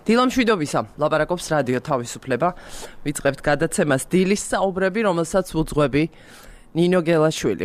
დილამშვიდობისა, ლაპარაკობს რადიო თავისუფლება. ვიწყებთ გადაცემას დილის საუბრები, რომელსაც უძღვები ნინო გელაშვილი.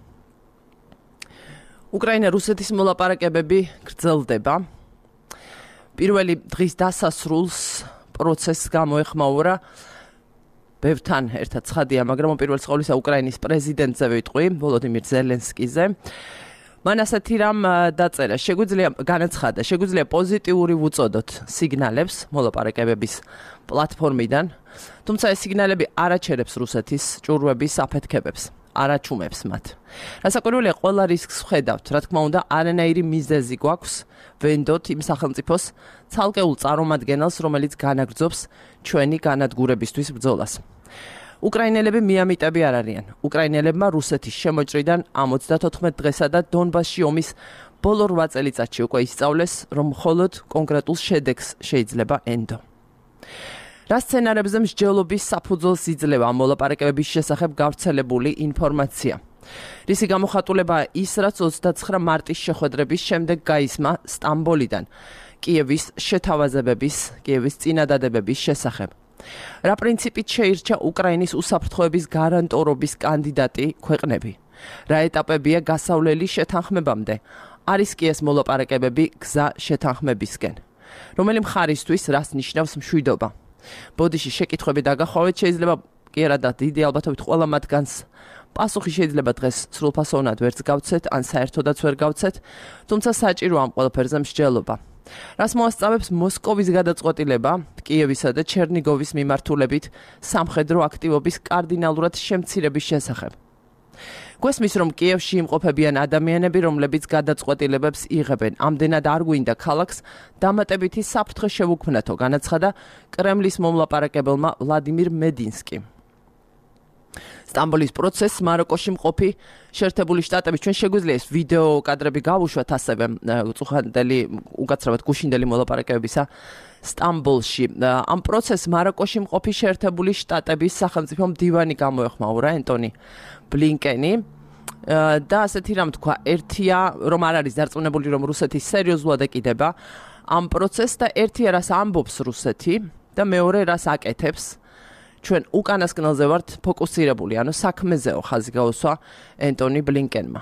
უკრაინა-რუსეთის მოლაპარაკებები გრძელდება. პირველი დღის დასასრულს პროცესს გამოეხმაურა ბევრთან ერთად ცხადია, მაგრამ პირველს ყოვლისა უკრაინის პრეზიდენტზე ვიტყვი, ვოლოდიმირ ზელენსკიზე. მან ასეთი რამ დაწერა, შეგვიძლია პოზიტიური ვუწოდოთ სიგნალებს მოლაპარაკებების პლატფორმიდან, თუმცა ეს სიგნალები არ აჩერებს რუსეთის ჭურვების აფეთქებებს, არ აჩუმებს მათ. რასაკვირველია, ყველა რისკს ვხედავთ, რა თქმა უნდა, არანაირი მიზეზი გვაქვს ვენდოთ იმ სახელმწიფოს ცალკეულ წარმომადგენელს, რომელიც განაგრძობს ჩვენი განადგურებისთვის ბრძოლას. უკრაინელები მიამიტები არ არიან. უკრაინელებმა რუსეთის შემოჭრიდან 74 დღესა და დონბასში ომის ბოლო 8 წელიწადში უკვე ისწავლეს, რომ მხოლოდ კონკრეტულ შედეგს შეიძლება ენდო. რა სცენარებზე მსჯელობის საფუძველს იძლევა მოლაპარაკებების შესახებ გავრცელებული ინფორმაცია. რისი გამოხატულებაა ის, რაც 29 მარტის შეხვედრების შემდეგ გაისმა სტამბოლიდან კიევის შეთავაზებების, კიევის წინადადებების შესახებ. რა პრინციპით შეირჩა უკრაინის უსაფრთხოების გარანტორობის კანდიდატი ქვეყნები? რა ეტაპებია გასავლელი შეთანხმებამდე? არის კი ეს მოლაპარაკებები გზა შეთანხმებისკენ? რომელი მხარისთვის რას ნიშნავს მშვიდობა? ბოდიში შეკითხვები დაგახვევით, შეიძლება კი არა და დიდი ალბათობით ყველა მათგანს პასუხი შეიძლება დღეს სრულფასოვნად ვერც გავცეთ, ან საერთოდაც ვერ გავცეთ, თუმცა საჭიროა ამ ყველაფერზე მსჯელობა. რას მოასწავებს მოსკოვის გადაწყვეტილება კიევისა და ჩერნიგოვის მიმართულებით სამხედრო აქტივობის კარდინალურად შემცირების შესახებ? გვესმის, რომ კიევში იმყოფებიან ადამიანები, რომლებიც გადაწყვეტილებებს იღებენ. ამდენად არ გვინდა ქალაქს დამატებითი საფრთხე შევუქმნათო, განაცხადა კრემლის მომლაპარაკებელმა ვლადიმირ მედინსკიმ. სტამბოლის პროცესს მაროკოში მყოფი შეერთებული შტატები, ჩვენ შეგვიძლია ეს ვიდეო კადრები გავუშვათ ასევე უწუხანდელი, უკაცრავად გუშინდელი მოლაპარაკებებისა სტამბოლში. ამ პროცესს მაროკოში მყოფი შეერთებული შტატების სახელმწიფო მდივანი გამოეხმაურა ენტონი ბლინკენი და ასეთი რამ თქვა, ერთია რომ არ არის დარწმუნებული, რომ რუსეთი სერიოზულად ეკიდება ამ პროცესს და ერთია რას ამბობს რუსეთი და მეორე რას აკეთებს. ჩვენ უკანასკნელზე ვართ ფოკუსირებული, ანუ საქმეზეო ხაზი გაუსვა ენტონი ბლინკენმა.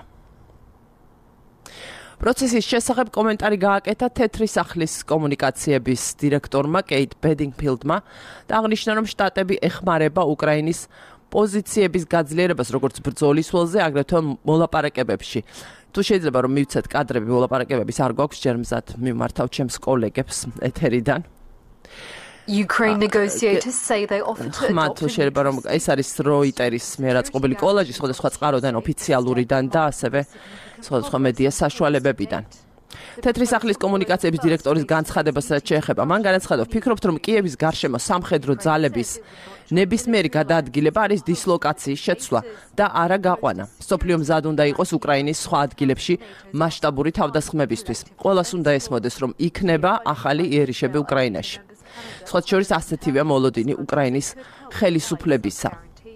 პროცესის შესახებ კომენტარი გააკეთა თეთრი სახლის კომუნიკაციების დირექტორმა კეით ბედინგფილდმა და აღნიშნა, რომ შტატები ეხმარება უკრაინის პოზიციების გაძლიერებას, როგორც ბრძოლის ველზე, აგრეთვე მოლაპარაკებებში. თუ შეიძლება რომ მივცეთ კადრები მოლაპარაკებების არ გვაქვს, ჯერ მზად მიმართავ ჩემს კოლეგებს ეთერიდან. Ukraine negotiators say they offered to adopt შეიძლება რომ ეს არის როიტერის მიერ აწყობილი კოლაჟი სხვადასხვა წყაროდან, ოფიციალურიდან და ასევე სხვადასხვა მედია საშუალებებიდან. თეთრი სახლის კომუნიკაციების დირექტორის განცხადებას რაც შეეხება, მან განაცხადა, ვფიქრობთ, რომ კიევის გარშემო სამხედრო ძალების ნებისმიერი გადაადგილება არის დისლოკაციის შეცვლა და არა გაყვანა. სოფლიო მზად უნდა იყოს უკრაინის სხვა ადგილებში მასშტაბური თავდასხმებისთვის. ყველას უნდა ესმოდეს, რომ იქნება ახალი იერიშები უკრაინაში. სხვათა შორის ასეთივეა მოლოდინი უკრაინის ხელისუფლებისა.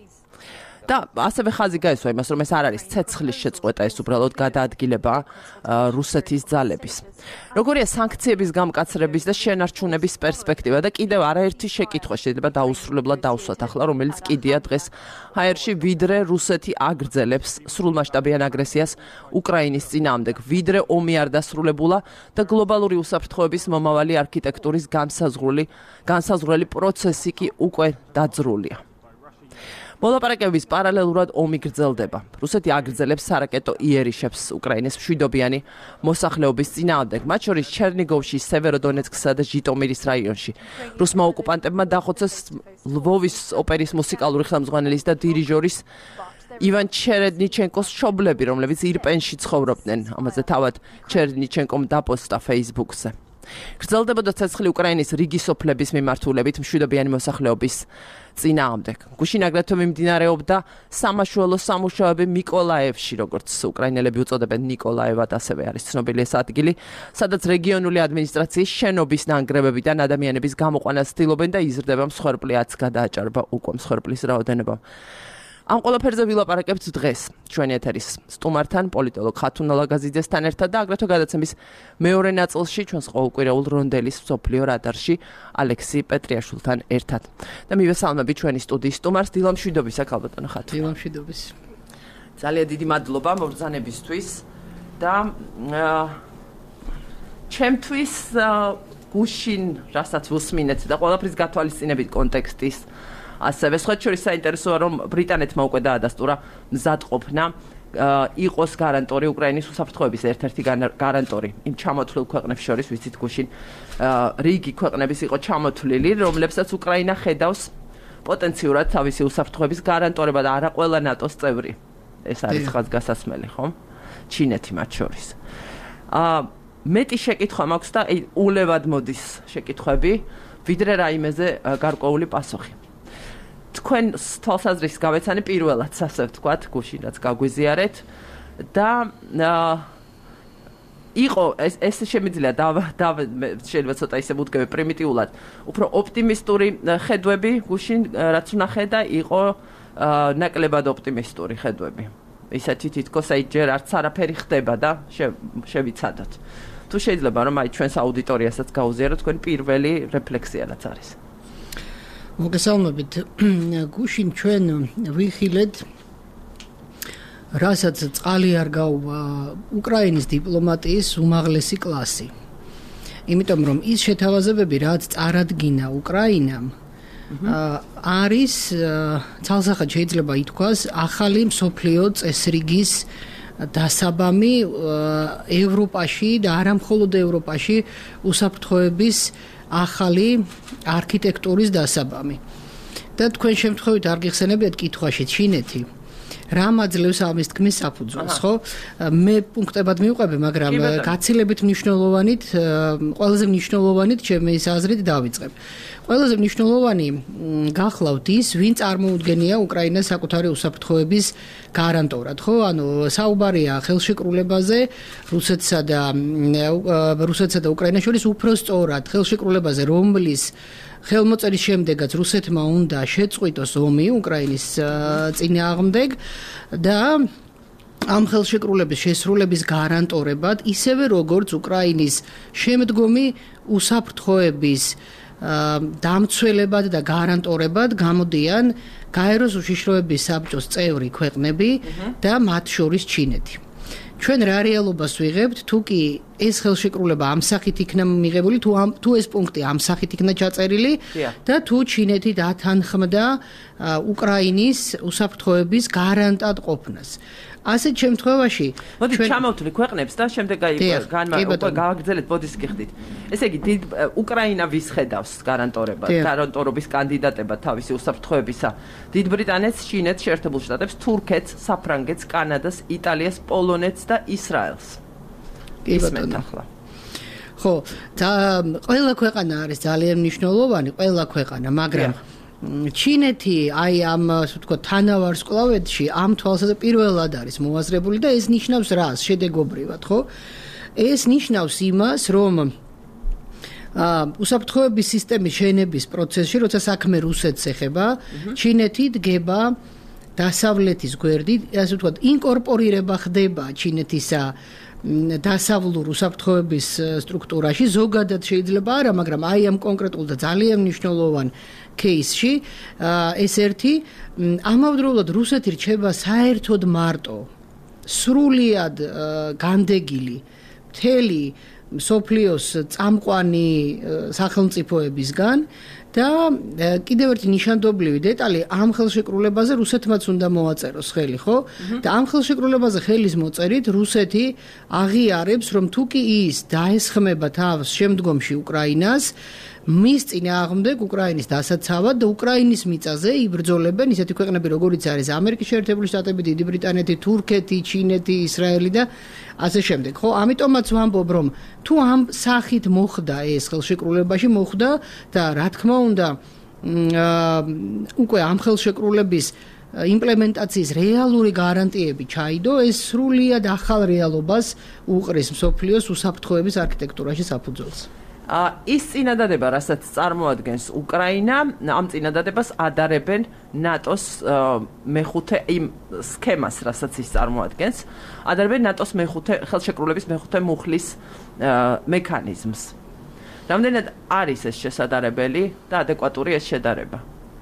და ასევე ხაზი გაესვა იმას, რომ ეს არ არის ცეცხლის შეწყვეტა, ეს უბრალოდ გადაადგილება რუსეთის ძალების. როგორია სანქციების გამკაცრების და შენარჩუნების პერსპექტივა და კიდევ არაერთი შეკითხვა შეიძლება დაუსრულებლად დავსვათ ახლა, რომელიც კიდია დღეს ჰაერში, ვიდრე რუსეთი აგრძელებს სრულმასშტაბიან აგრესიას უკრაინის წინააღმდეგ, ვიდრე ომი არ დასრულებულა და გლობალური უსაფრთხოების მომავალი არქიტექტურის განსაზღვრელი პროცესი კი უკვე დაძრულია. მოლაპარაკებების პარალელურად ომი გრძელდება. რუსეთი აგრძელებს სარაკეტო იერიშებს უკრაინის მშვიდობიანი მოსახლეობის წინააღმდეგ, მათ შორის ჩერნიგოვში, სევეროდონეცკსა და ჟიტომირის რაიონში. რუსმა ოკუპანტებმა დახოცეს ლვოვის ოპერის მუსიკალური ხელმძღვანელის და დირიჟორის ივან ჩერედნიჩენკოს მშობლები, რომლებიც ირპენში ცხოვრობდნენ. ამაზე თავად ჩერედნიჩენკომ დაპოსტა Facebook-ზე. გრძელდებოდა ცეცხლი უკრაინის რიგი სოფლების მიმართულებით მშვიდობიანი მოსახლეობის წინააღმდეგ. გუშინ აგრეთვე მიმდინარეობდა სამაშველო სამუშაოები მიკოლაევში, როგორც უკრაინელები უწოდებენ ნიკოლაევად, ასევე არის ცნობილი ეს ადგილი, სადაც რეგიონული ადმინისტრაციის შენობის ნანგრევებიდან ადამიანების გამოყვანას ცდილობენ და იზრდება მსხვერპლი, რაც გადააჭარბა უკვე მსხვერპლის რაოდენობა. ამ ყველაფერზე ვილაპარაკებთ დღეს ჩვენი ეთერის სტუმართან, პოლიტოლოგ ხათუნა ლაგაზიძესთან ერთად და აგრეთვე გადაცემის მეორე ნაწილში ჩვენს ყოველკვირეულ რონდელის მსოფლიო რადარში ალექსი პეტრიაშვილთან ერთად. და მივესალმები ჩვენი სტუდიის სტუმარს დილა მშვიდობისა, ქალბატონო ხათუნა. დილა მშვიდობის. ძალიან დიდი მადლობა მობრძანებისთვის და ჩემთვის გუშინ რასაც ვუსმინეთ და ყველაფრის გათვალისწინებით კონტექსტის ასევე სხვა შორის საინტერესოა რომ ბრიტანეთმა უკვე დაადასტურა მზადყოფნა იყოს გარანტორი უკრაინის უსაფრთხოების ერთ-ერთი გარანტორი იმ ჩამოთვლილ ქვეყნებს შორის ვიცით გუშინ რიგი ქვეყნების იყო ჩამოთვლილი რომლებსაც უკრაინა ხედავს პოტენციურად თავისი უსაფრთხოების გარანტორება და არა ყველა ნატოს წევრი ეს არის ხაზგასასმელი ხო ჩინეთი მათ შორის მეტი შეკითხვა მაქვს და ულევად მოდის შეკითხვები ვიდრე რაიმეზე გარკვეული პასუხი თქვენ თვალსაზრისით გავეცანი პირველად ასე ვთქვათ გუშინ რაც გაგვიზიარეთ და იყო ეს შემიძლია შეიძლება ცოტა ისე მუდმივი პრიმიტიულად უფრო ოპტიმისტური ხედვები გუშინ რაც ვნახე და იყო ნაკლებად ოპტიმისტური ხედვები ისეთი თითქოს აი ჯერ არც არაფერი ხდება და შევიცადოთ თუ შეიძლება რომ აი ჩვენს აუდიტორიასაც გაუზიაროთ თქვენ პირველი რეფლექსია რაც არის მოგესალმებით გუშინ ჩვენ ვიხილეთ რასაც წყალი არ გაუვა უკრაინის დიპლომატიის უმაღლესი კლასი იმიტომ რომ ის შეთავაზებები რაც წარადგინა უკრაინამ არის ცალსახად შეიძლება ითქვას ახალი მსოფლიო წესრიგის დასაბამი ევროპაში და არა მხოლოდ ევროპაში უსაფრთხოების ახალი არქიტექტურის დასაბამი. და თქვენ შემთხვევით არ გიხსენებიათ კითხვაში ჩინეთი რა მაძლევს ამის თქმის საფუძველს, ხო? მე პუნქტებად მივყვები, მაგრამ გაცილებით მნიშვნელოვანით, ყველაზე მნიშვნელოვანით ჩემის აზრით დავიწყებ. ყველაზე მნიშვნელოვანი გახლავთ ის, ვინ წარმოუდგენია უკრაინას საკუთარი უსაფრთხოების გარანტორად, ხო? ანუ საუბარია ხელშეკრულებაზე რუსეთსა და უკრაინას შორის უფრო სწორად ხელშეკრულებაზე, რომლის ხელმოწერის შემდეგაც რუსეთმა უნდა შეწყვიტოს ომი უკრაინის წინააღმდეგ და ამ ხელშეკრულების შესრულების გარანტორებად ისევე როგორც უკრაინის შემდგომი უსაფრთხოების დამცველებად და გარანტორებად გამოდიან გაეროს უშიშროების საბჭოს წევრი ქვეყნები და მათ შორის ჩინეთი. ჩვენ რა რეალობას ვიღებთ, თუ კი ეს ხელშეკრულება ამ სახით იქნა მიღებული, თუ ეს პუნქტი ამ სახით იქნა ჩაწერილი და თუ ჩინეთი დათანხმდა უკრაინის უსაფრთხოების გარანტად ყოფნას. ასეთ შემთხვევაში მოდი ჩამოვთვლი ქვეყნებს და შემდეგ გავაგრძელეთ ბოდის გიხდით. ესე იგი უკრაინა ვის ხედავს გარანტორობის კანდიდატებად თავისი უსაფრთხოებისა? დიდ ბრიტანეთს, ჩინეთს, შეერთებულ შტატებს, თურქეთს, საფრანგეთს, კანადას, იტალიას, პოლონეთს და ისრაელს. ისმენთ ახლა. ხო, ყველა ქვეყანა არის ძალიან მნიშვნელოვანი, ყველა ქვეყანა, მაგრამ ჩინეთი აი ამ ასე ვთქვათ თანავარსკვლავედში ამ თვალსაზე პირველად არის მოაზრებული და ეს ნიშნავს რას შედეგობრივად ხო ეს ნიშნავს იმას რომ უსაფრთხოების სისტემის შენების პროცესში როცა საქმე რუსეთს ეხება ჩინეთი დგება დასავლეთის გვერდით ასე ვთქვათ ინკორპორირება ხდება ჩინეთისა დასავლურ უსაფრთხოების სტრუქტურაში ზოგადად შეიძლება არა მაგრამ აი ამ კონკრეტულ და ძალიან მნიშვნელოვან кейსში ეს ერთი ამავდროულად რუსეთი რჩება საერთოდ მარტო სრულიად განდეგილი მთელი მსოფლიოს წამყვანი სახელმწიფოებისგან და კიდევ ერთი ნიშანდობლივი დეტალი ამ ხელშეკრულებაზე რუსეთმაც უნდა მოაწეროს ხელი, ხო? და ამ ხელშეკრულებაზე ხელის მოწერით რუსეთი აღიარებს, რომ თუ კი ის დაესხმება თავს შემდგომში უკრაინას, მის წინააღმდეგ უკრაინის დასაცავად და უკრაინის მიწაზე იბრძოლებენ ისეთი ქვეყნები, როგორიც არის ამერიკის შეერთებული შტატები, დიდი ბრიტანეთი, თურქეთი, ჩინეთი, ისრაელი და ასე შემდეგ. ხო, ამიტომაც ვამბობ, რომ თუ ამ სახით მოხდა ეს ხელშეკრულებაში მოხდა და რა თქმა უნდა, უკვე ამ ხელშეკრულების იმპლემენტაციის რეალური გარანტიები ჩაიდო, ეს სრულიად ახალ რეალობას უყრის მსოფლიოს უსაფრთხოების არქიტექტურაში საფუძველს. ის წინადადება, რასაც წარმოადგენს უკრაინა, ამ წინადადებას ადარებენ ნატოს მეხუთე იმ სქემას, რასაც ის წარმოადგენს, ადარებენ ნატოს ხელშეკრულების მეხუთე მუხლის მექანიზმს. რამდენად არის ეს შესადარებელი და ადეკვატური ეს შედარება?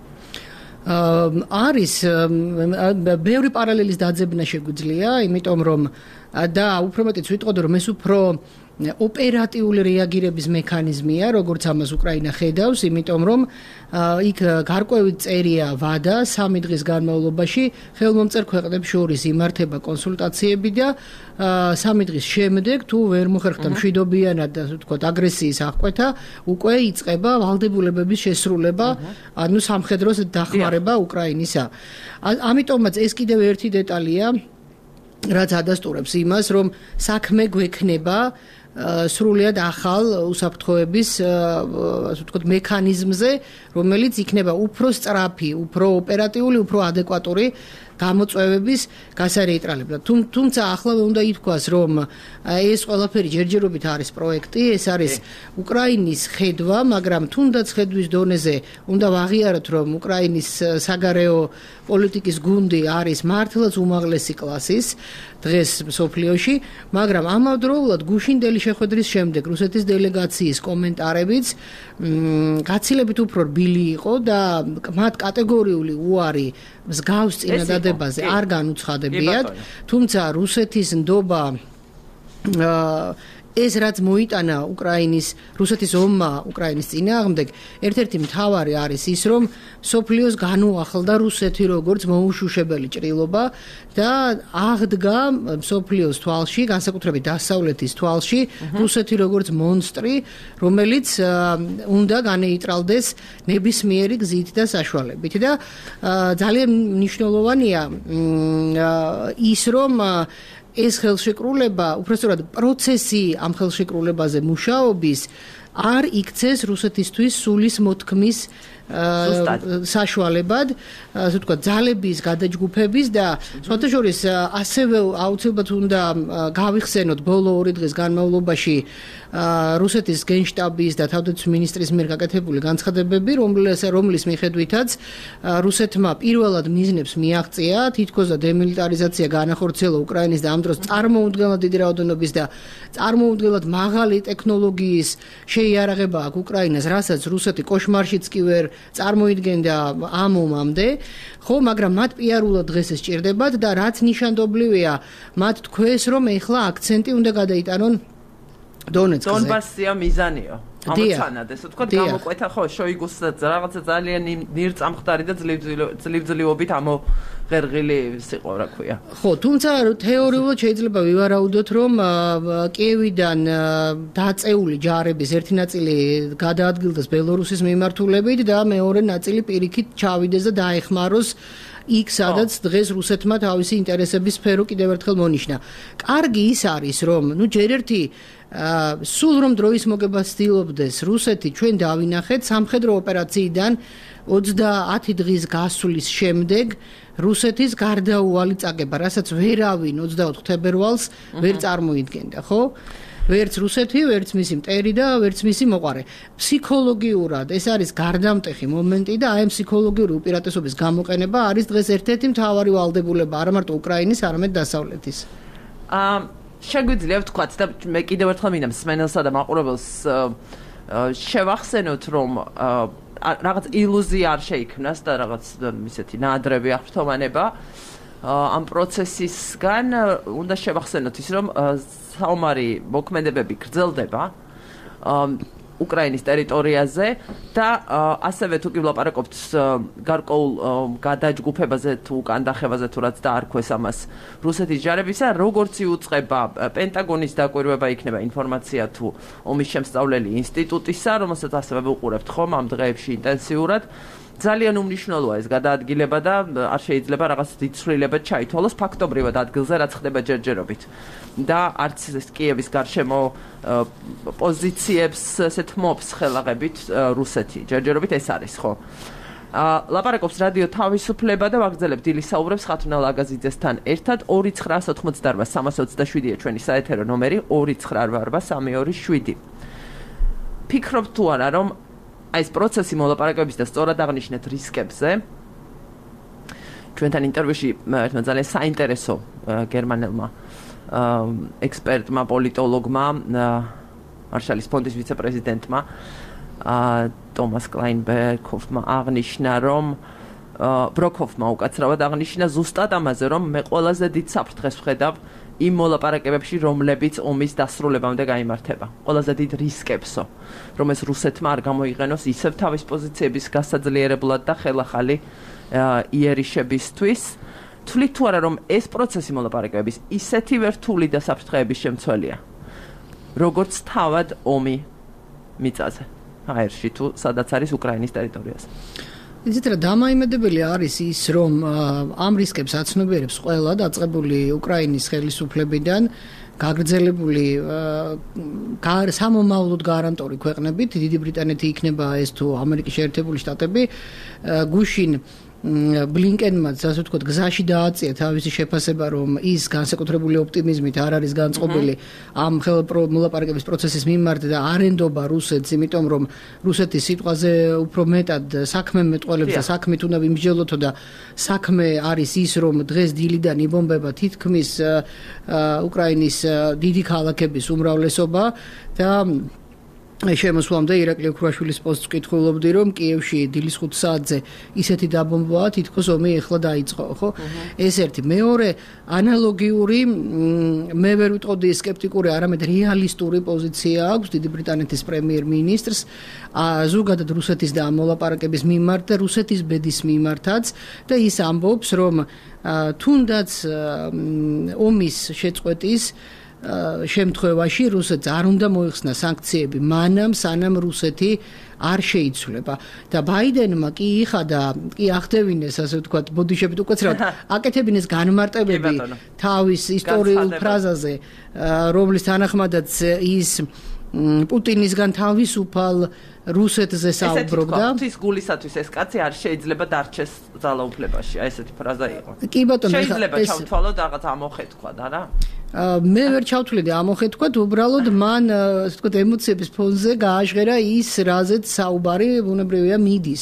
არის ბევრი პარალელის დაძებნა შეგვიძლია, იმიტომ რომ და უფრო მეტიც ვიტყოდო, რომ ეს უფრო ოპერატიული რეაგირების მექანიზმია, როგორც ამას უკრაინა ხედავს, იმიტომ რომ იქ გარკვევი წერია ვადა 3 დღის განმავლობაში ხელმომწერ ქვეყნებს შორის იმართება კონსულტაციები და 3 დღის შემდეგ თუ ვერ მოხერხდა მშვიდობიანად და ვთქვათ აგრესიის აღკვეთა, უკვე იწყება ვალდებულებების შესრულება, ანუ სამხედროს დახმარება უკრაინისა. ამიტომაც ეს კიდევ ერთი დეტალია, რაც ადასტურებს იმას, რომ საქმე გვექნება სრულიად ახალ უსაფრთხოების ასე ვთქვათ მექანიზმზე, რომელიც იქნება უფრო სწრაფი, უფრო ოპერატიული, უფრო ადეკვატური გამოწვევების გასარეიტრალებლად. თუმცა ახლა უნდა ითქვას, რომ ეს ყველაფერი ჯერჯერობით არის პროექტი, ეს არის უკრაინის ხედვა, მაგრამ თუნდაც ხედვის დონეზე უნდა ვაღიაროთ, რომ უკრაინის საგარეო პოლიტიკის გუნდი არის მართლაც უმაღლესი კლასის დღეს მსოფლიოში, მაგრამ ამავდროულად გუშინდელი შეხვედრის შემდეგ რუსეთის დელეგაციის კომენტარებიც გაცილებით უფრო რბილი იყო და მათ კატეგორიული უარი მსგავს წინადადებაზე არ განუცხადებიათ, თუმცა რუსეთის ნდობა ეს რაც მოიტანა რუსეთის ომმა უკრაინის წინააღმდეგ, ერთ-ერთი მთავარი არის ის, რომ სოფლიოს განუახლდა რუსეთი როგორც მოუშუშებელი ჭრილობა და აღდგა სოფლიოს თვალში, განსაკუთრებით დასავლეთის თვალში, რუსეთი როგორც მონსტრი, რომელიც უნდა განეიტრალდეს ნებისმიერი გზით და საშუალებით. და ძალიან მნიშვნელოვანია ის, რომ ეს ხელშეკრულება, უბრალოდ პროცესი ამ ხელშეკრულებაზე მუშაობის არ იქცეს რუსეთისთვის სულის მოთქმის საშუალებად, ასე ვთქვათ, ძალების გადაჯგუფების და სხვათა შორის ასევე აუცილებლად უნდა გავიხსენოთ ბოლო 2 დღის განმავლობაში რუსეთის გენშტაბის და თავდაცვის მინისტრის მიერ გაკეთებული განცხადებები, რომლის მიხედვითაც რუსეთმა პირველად მიზნებს მიაღწია თითქოს და დემილიტარიზაცია განახორციელა უკრაინის და ამ დროს წარმოუდგენლად დიდი რაოდენობის და წარმოუდგენლად მაღალი ტექნოლოგიის შეიარაღება აქვს უკრაინას, რასაც რუსეთი კოშმარშიც კი ვერ წარმოიდგენდა ამ ომამდე, ხო, მაგრამ მათ პიარულად დღეს ეს სჭირდებათ და რაც ნიშანდობლივია, მათ თქვეს, რომ ეხლა აქცენტი უნდა გადაიტანონ დონეცკზე. დონბასია მიზანიო. ამოცანად, ესე ვთქვათ, გამოკვეთა ხო შოიგუს რაღაცა ძალიან ნირწამხდარი და ძლივძლიობით ამოღერღილი სიყო, რა ქვია. ხო, თუმცა თეორიულად შეიძლება ვივარაუდოთ, რომ კიევიდან დაწეული ჯარების ერთი ნაწილი გადაადგილდეს ბელორუსის მიმართულებით და მეორე ნაწილი პირიქით ჩავიდეს და დაეხმაროს იქ, სადაც დღეს რუსეთმა თავისი ინტერესების სფერო კიდევ ერთხელ მონიშნა. კარგი ის არის, რომ ჯერ ერთი სულ რომ დროის მოგება ცდილობდეს რუსეთი, ჩვენ დავინახეთ სამხედრო ოპერაციიდან 30 დღის გასვლის შემდეგ რუსეთის გარდაუვალი წაგება, რასაც ვერავინ 24 თებერვალს ვერ წარმოიდგენდა, ხო? ვერც რუსეთი, ვერც მისი მტერი და ვერც მისი მოყარე. ფსიქოლოგიურად ეს არის გარდამტეხი მომენტი და აი ფსიქოლოგიური უპირატესობის გამოყენება არის დღეს ერთ-ერთი მთავარი ვალდებულება არა მარტო უკრაინის, არამედ დასავლეთის. შეგვიძლია ვთქვათ და მე კიდევ ერთხელ მინდა მსმენელსა და მაყურებელს შევახსენოთ, რომ რაღაც ილუზია არ შეიქმნას და რაღაც ისეთი ნაადრევი აღფრთოვანება ამ პროცესისგან უნდა შევახსენოთ ის, რომ საომარი მოქმედებები გრძელდება უკრაინის ტერიტორიაზე და ასევე თუ კი ვლაპარაკობთ გარკვეულ გადაჯგუფებაზე თუ კანდახებაზე თუ რაც დაარქვეს ამას რუსეთის ჯარებისა, როგორც იუწყება პენტაგონის დაკვირვება იქნება ინფორმაცია თუ ომის შემსწავლელი ინსტიტუტისა, რომელსაც ასევე ვუყურებთ ხომ ამ დღეებში ინტენსიურად. ძალიან უმნიშვნელოა ეს გადაადგილება და არ შეიძლება რაღაც დიცვლილებად ჩაითვალოს ფაქტობრივად ადგილზე, რაც ხდება ჯერჯერობით. და არც ეს კიევის გარშემო პოზიციებს ესეთ მობს ხელაღებით რუსეთი. ჯერჯერობით ეს არის, ხო? ლაპარაკობს რადიო თავისუფლება და ვაგრძელებთ დილის საუბრებს ხათუნა ლაგაზიძესთან ერთად 2988-327-ია ჩვენი საეთერო ნომერი 2988-327. ფიქრობ თუ არა რომ აი ეს პროცესი მოლაპარაკებების და სწორად აღნიშნეთ რისკებზე ჩვენთან ინტერვიუში ერთმა ძალიან საინტერესო გერმანელმა ექსპერტმა პოლიტოლოგმა მარშალის ფონდის ვიცე-პრეზიდენტმა ტომას კლაინბერგჰოფმა აღნიშნა რომ ბროკჰოფმა უკაცრავად აღნიშნა ზუსტად ამაზე რომ მე ყველაზე დიდ საფრთხეს ვხედავ იმ მოლაპარაკებებში რომლებიც ომის დასრულებამდე გაიმართება ყველაზე დიდ რისკებსო რომ ეს რუსეთმა არ გამოიყენოს ისევ თავის პოზიციების გასაძლიერებლად და ხელახალი იერიშებისთვის თვლით თუ არა რომ ეს პროცესი მოლაპარაკებების ისეთივე რთული და საფრთხეების შემცველია როგორც თავად ომი მიწაზე აერში თუ სადაც არის უკრაინის ტერიტორიაზე იცით რა დამაიმედებელი არის ის რომ ამ რისკებს აცნობიერებს ყველა დაწყებული უკრაინის ხელისუფლებიდან გაგრძელებული სამომავლოდ გარანტული ქვეყნებით დიდი ბრიტანეთი იქნება ეს თუ ამერიკის შეერთებული შტატები გუშინ ბლინკენმაც ასე ვთქვათ გზაში დააწია თავისი შეფასება რომ ის განსაკუთრებული ოპტიმიზმით არ არის განწყობილი ამ მოლაპარაკების პროცესის მიმართ და არ ენდობა რუსეთს იმიტომ რომ რუსეთის სიტყვაზე უფრო მეტად საქმე მეტყველებს და საქმით უნდა ვიმსჯელოთო და საქმე არის ის რომ დღეს დილიდან იბომბება თითქმის უკრაინის დიდი ქალაქების უმრავლესობა და შემოსვლამდე ირაკლი ოქროაშვილის პოსტს ვკითხულობდი რომ კიევში დილის 5 საათზე ისეთი დაბომბვაა თითქოს ომი ეხლა დაიწყო ხო ეს ერთი მეორე ანალოგიური მე ვერ ვიტყოდი სკეპტიკური არამედ რეალისტური პოზიცია აქვს დიდი ბრიტანეთის პრემიერ-მინისტრს ზოგადად რუსეთის და მოლაპარაკების მიმართ და რუსეთის ბედის მიმართაც და ის ამბობს რომ თუნდაც ომის შეწყვეტის შემთხვევაში რუსეთს არ უნდა მოიხსნა სანქციები მანამ სანამ რუსეთი არ შეიცვლება და ბაიდენმა კი იხადა კი ახდევინეს ასე ვთქვათ ბოდიშებით უკაცრავად აკეთებინეს განმარტებები თავის ისტორიულ ფრაზაზე რომლის თანახმადაც ის პუტინისგან თავისუფალ რუსეთზე საუბრობდა ის გულისათვის ეს კაცი არ შეიძლება დარჩეს ძალაუფლებაში აი ესეთი ფრაზა იყო კი ბატონო შეიძლება ჩავთვალოთ რაღაც ამოხეთქვა და რა მე ვერ ჩავთვლიდი ამოხეთქვა უბრალოდ მან ასე ვთქვათ ემოციების ფონზე გააჟღერა ის რაზეც საუბარი ბუნებრივია მიდის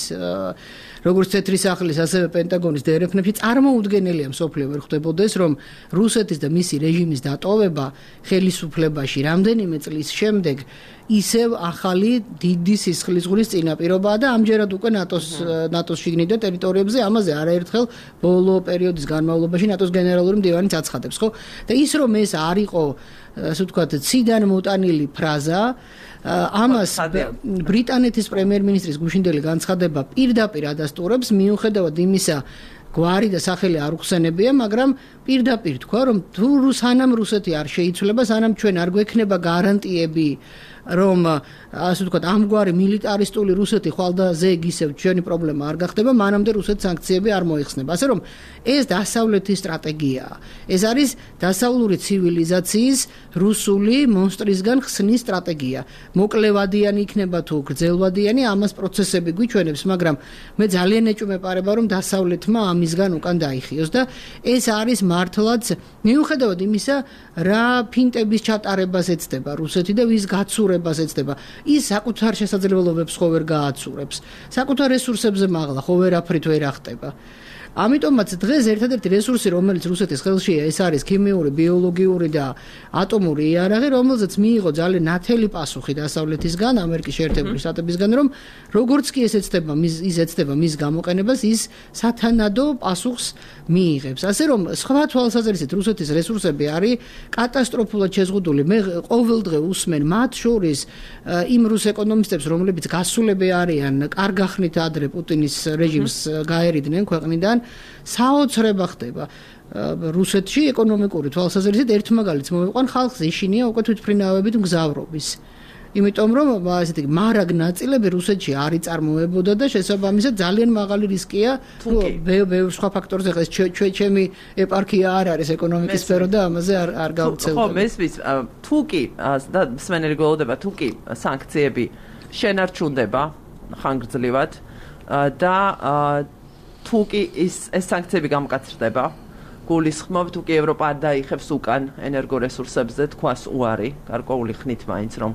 როგორც თეთრი სახლის ასევე პენტაგონის დერეფნებში წარმოუდგენელია მსოფლიო ვერ ხვდებოდეს რომ რუსეთის და მისი რეჟიმის დატოვება ხელისუფლებაში რამდენიმე წლის შემდეგ ისევ ახალი დიდი სისხლისღურის წინაპირობაა და ამჯერად უკვე ნატოს შიგნით და ტერიტორიებზე ამაზე არაერთხელ ბოლო პერიოდის განმავლობაში ნატოს გენერალური მდივანიც აცხადებს ხო და ის რომ ეს არ იყო ასე ვთქვათ ციდან მოტანილი ფრაზა ამას ბრიტანეთის პრემიერ-მინისტრის გუშინდელი განცხადება პირდაპირ ადასტურებს მიუხედავად იმისა გვარი და სახელი არ უხსენებია მაგრამ პირდაპირ თქვა რომ თუ სანამ რუსეთი არ შეიცვლება სანამ ჩვენ არ გვექნება გარანტიები რომ ასე ვთქვათ ამგვარი მილიტარისტული რუსეთი ხვალდაზე ისევ ჩვენი პრობლემა არ გახდება მანამდე რუსეთს სანქციები არ მოიხსნება ასე რომ ეს დასავლეთის სტრატეგიაა ეს არის დასავლური ცივილიზაციის რუსული მონსტრისგან ხსნის სტრატეგია მოკლევადიანი იქნება თუ გრძელვადიანი ამას პროცესები გვიჩვენებს მაგრამ მე ძალიან ეჭვმეპარება რომ დასავლეთმა ამისგან უკან დაიხიოს და ეს არის მართლაც მიუხედავად იმისა რა ფინტების ჩატარებას ეცდება რუსეთი და ვის გაცურებას ეცდება ის საკუთარ შესაძლებლობებს ხო ვერ გააცურებს საკუთარ რესურსებზე მაღლა ხო ვერაფრით ვერ ახტება ამიტომაც დღეს ერთადერთი რესურსი რომელიც რუსეთის ხელშია ეს არის ქიმიური ბიოლოგიური და ატომური იარაღი რომელზეც მიიღო ძალიან ნათელი პასუხი დასავლეთისგან ამერიკის შეერთებული შტატებისგან რომ როგორც კი ეს ეცდება მის გამოყენებას ის სათანადო პასუხს მიიღებს ასე რომ სხვა თვალსაზრისით რუსეთის რესურსები არის კატასტროფულად შეზღუდული მე ყოველდღე usmen მათ შორის იმ რუს ეკონომისტებს რომლებიც გასულები არიან კარგახნით ადრე პუტინის რეჟიმს გაერიდნენ ქვეყნიდან საოცრება ხდება რუსეთში ეკონომიკური თვალსაზრისით ერთ მაგალითს მოვიყვან ხალხს ეშინია უკვე თვითმფრინავებით მგზავრობის იმიტომ რომ ასეთი მარაგ ნაწილები რუსეთში არ იწარმოებოდა და შესაბამისად ძალიან მაღალი რისკია ბევრ სხვა ფაქტორზე ხეს ჩემი ეპარქია არ არის ეკონომიკის სფერო და ამაზე არ გავცელდება ხო მესმის თუ კი და სვენელი გველოდება თუ კი სანქციები შენარჩუნდება ხანგრძლივად და თუ კი ეს სანქციები გამკაცრდება გულისხმობ თუ კი ევროპა არ დაიხებს უკან ენერგორესურსებზე თქვას უარი გარკვეული ხნით მაინც რომ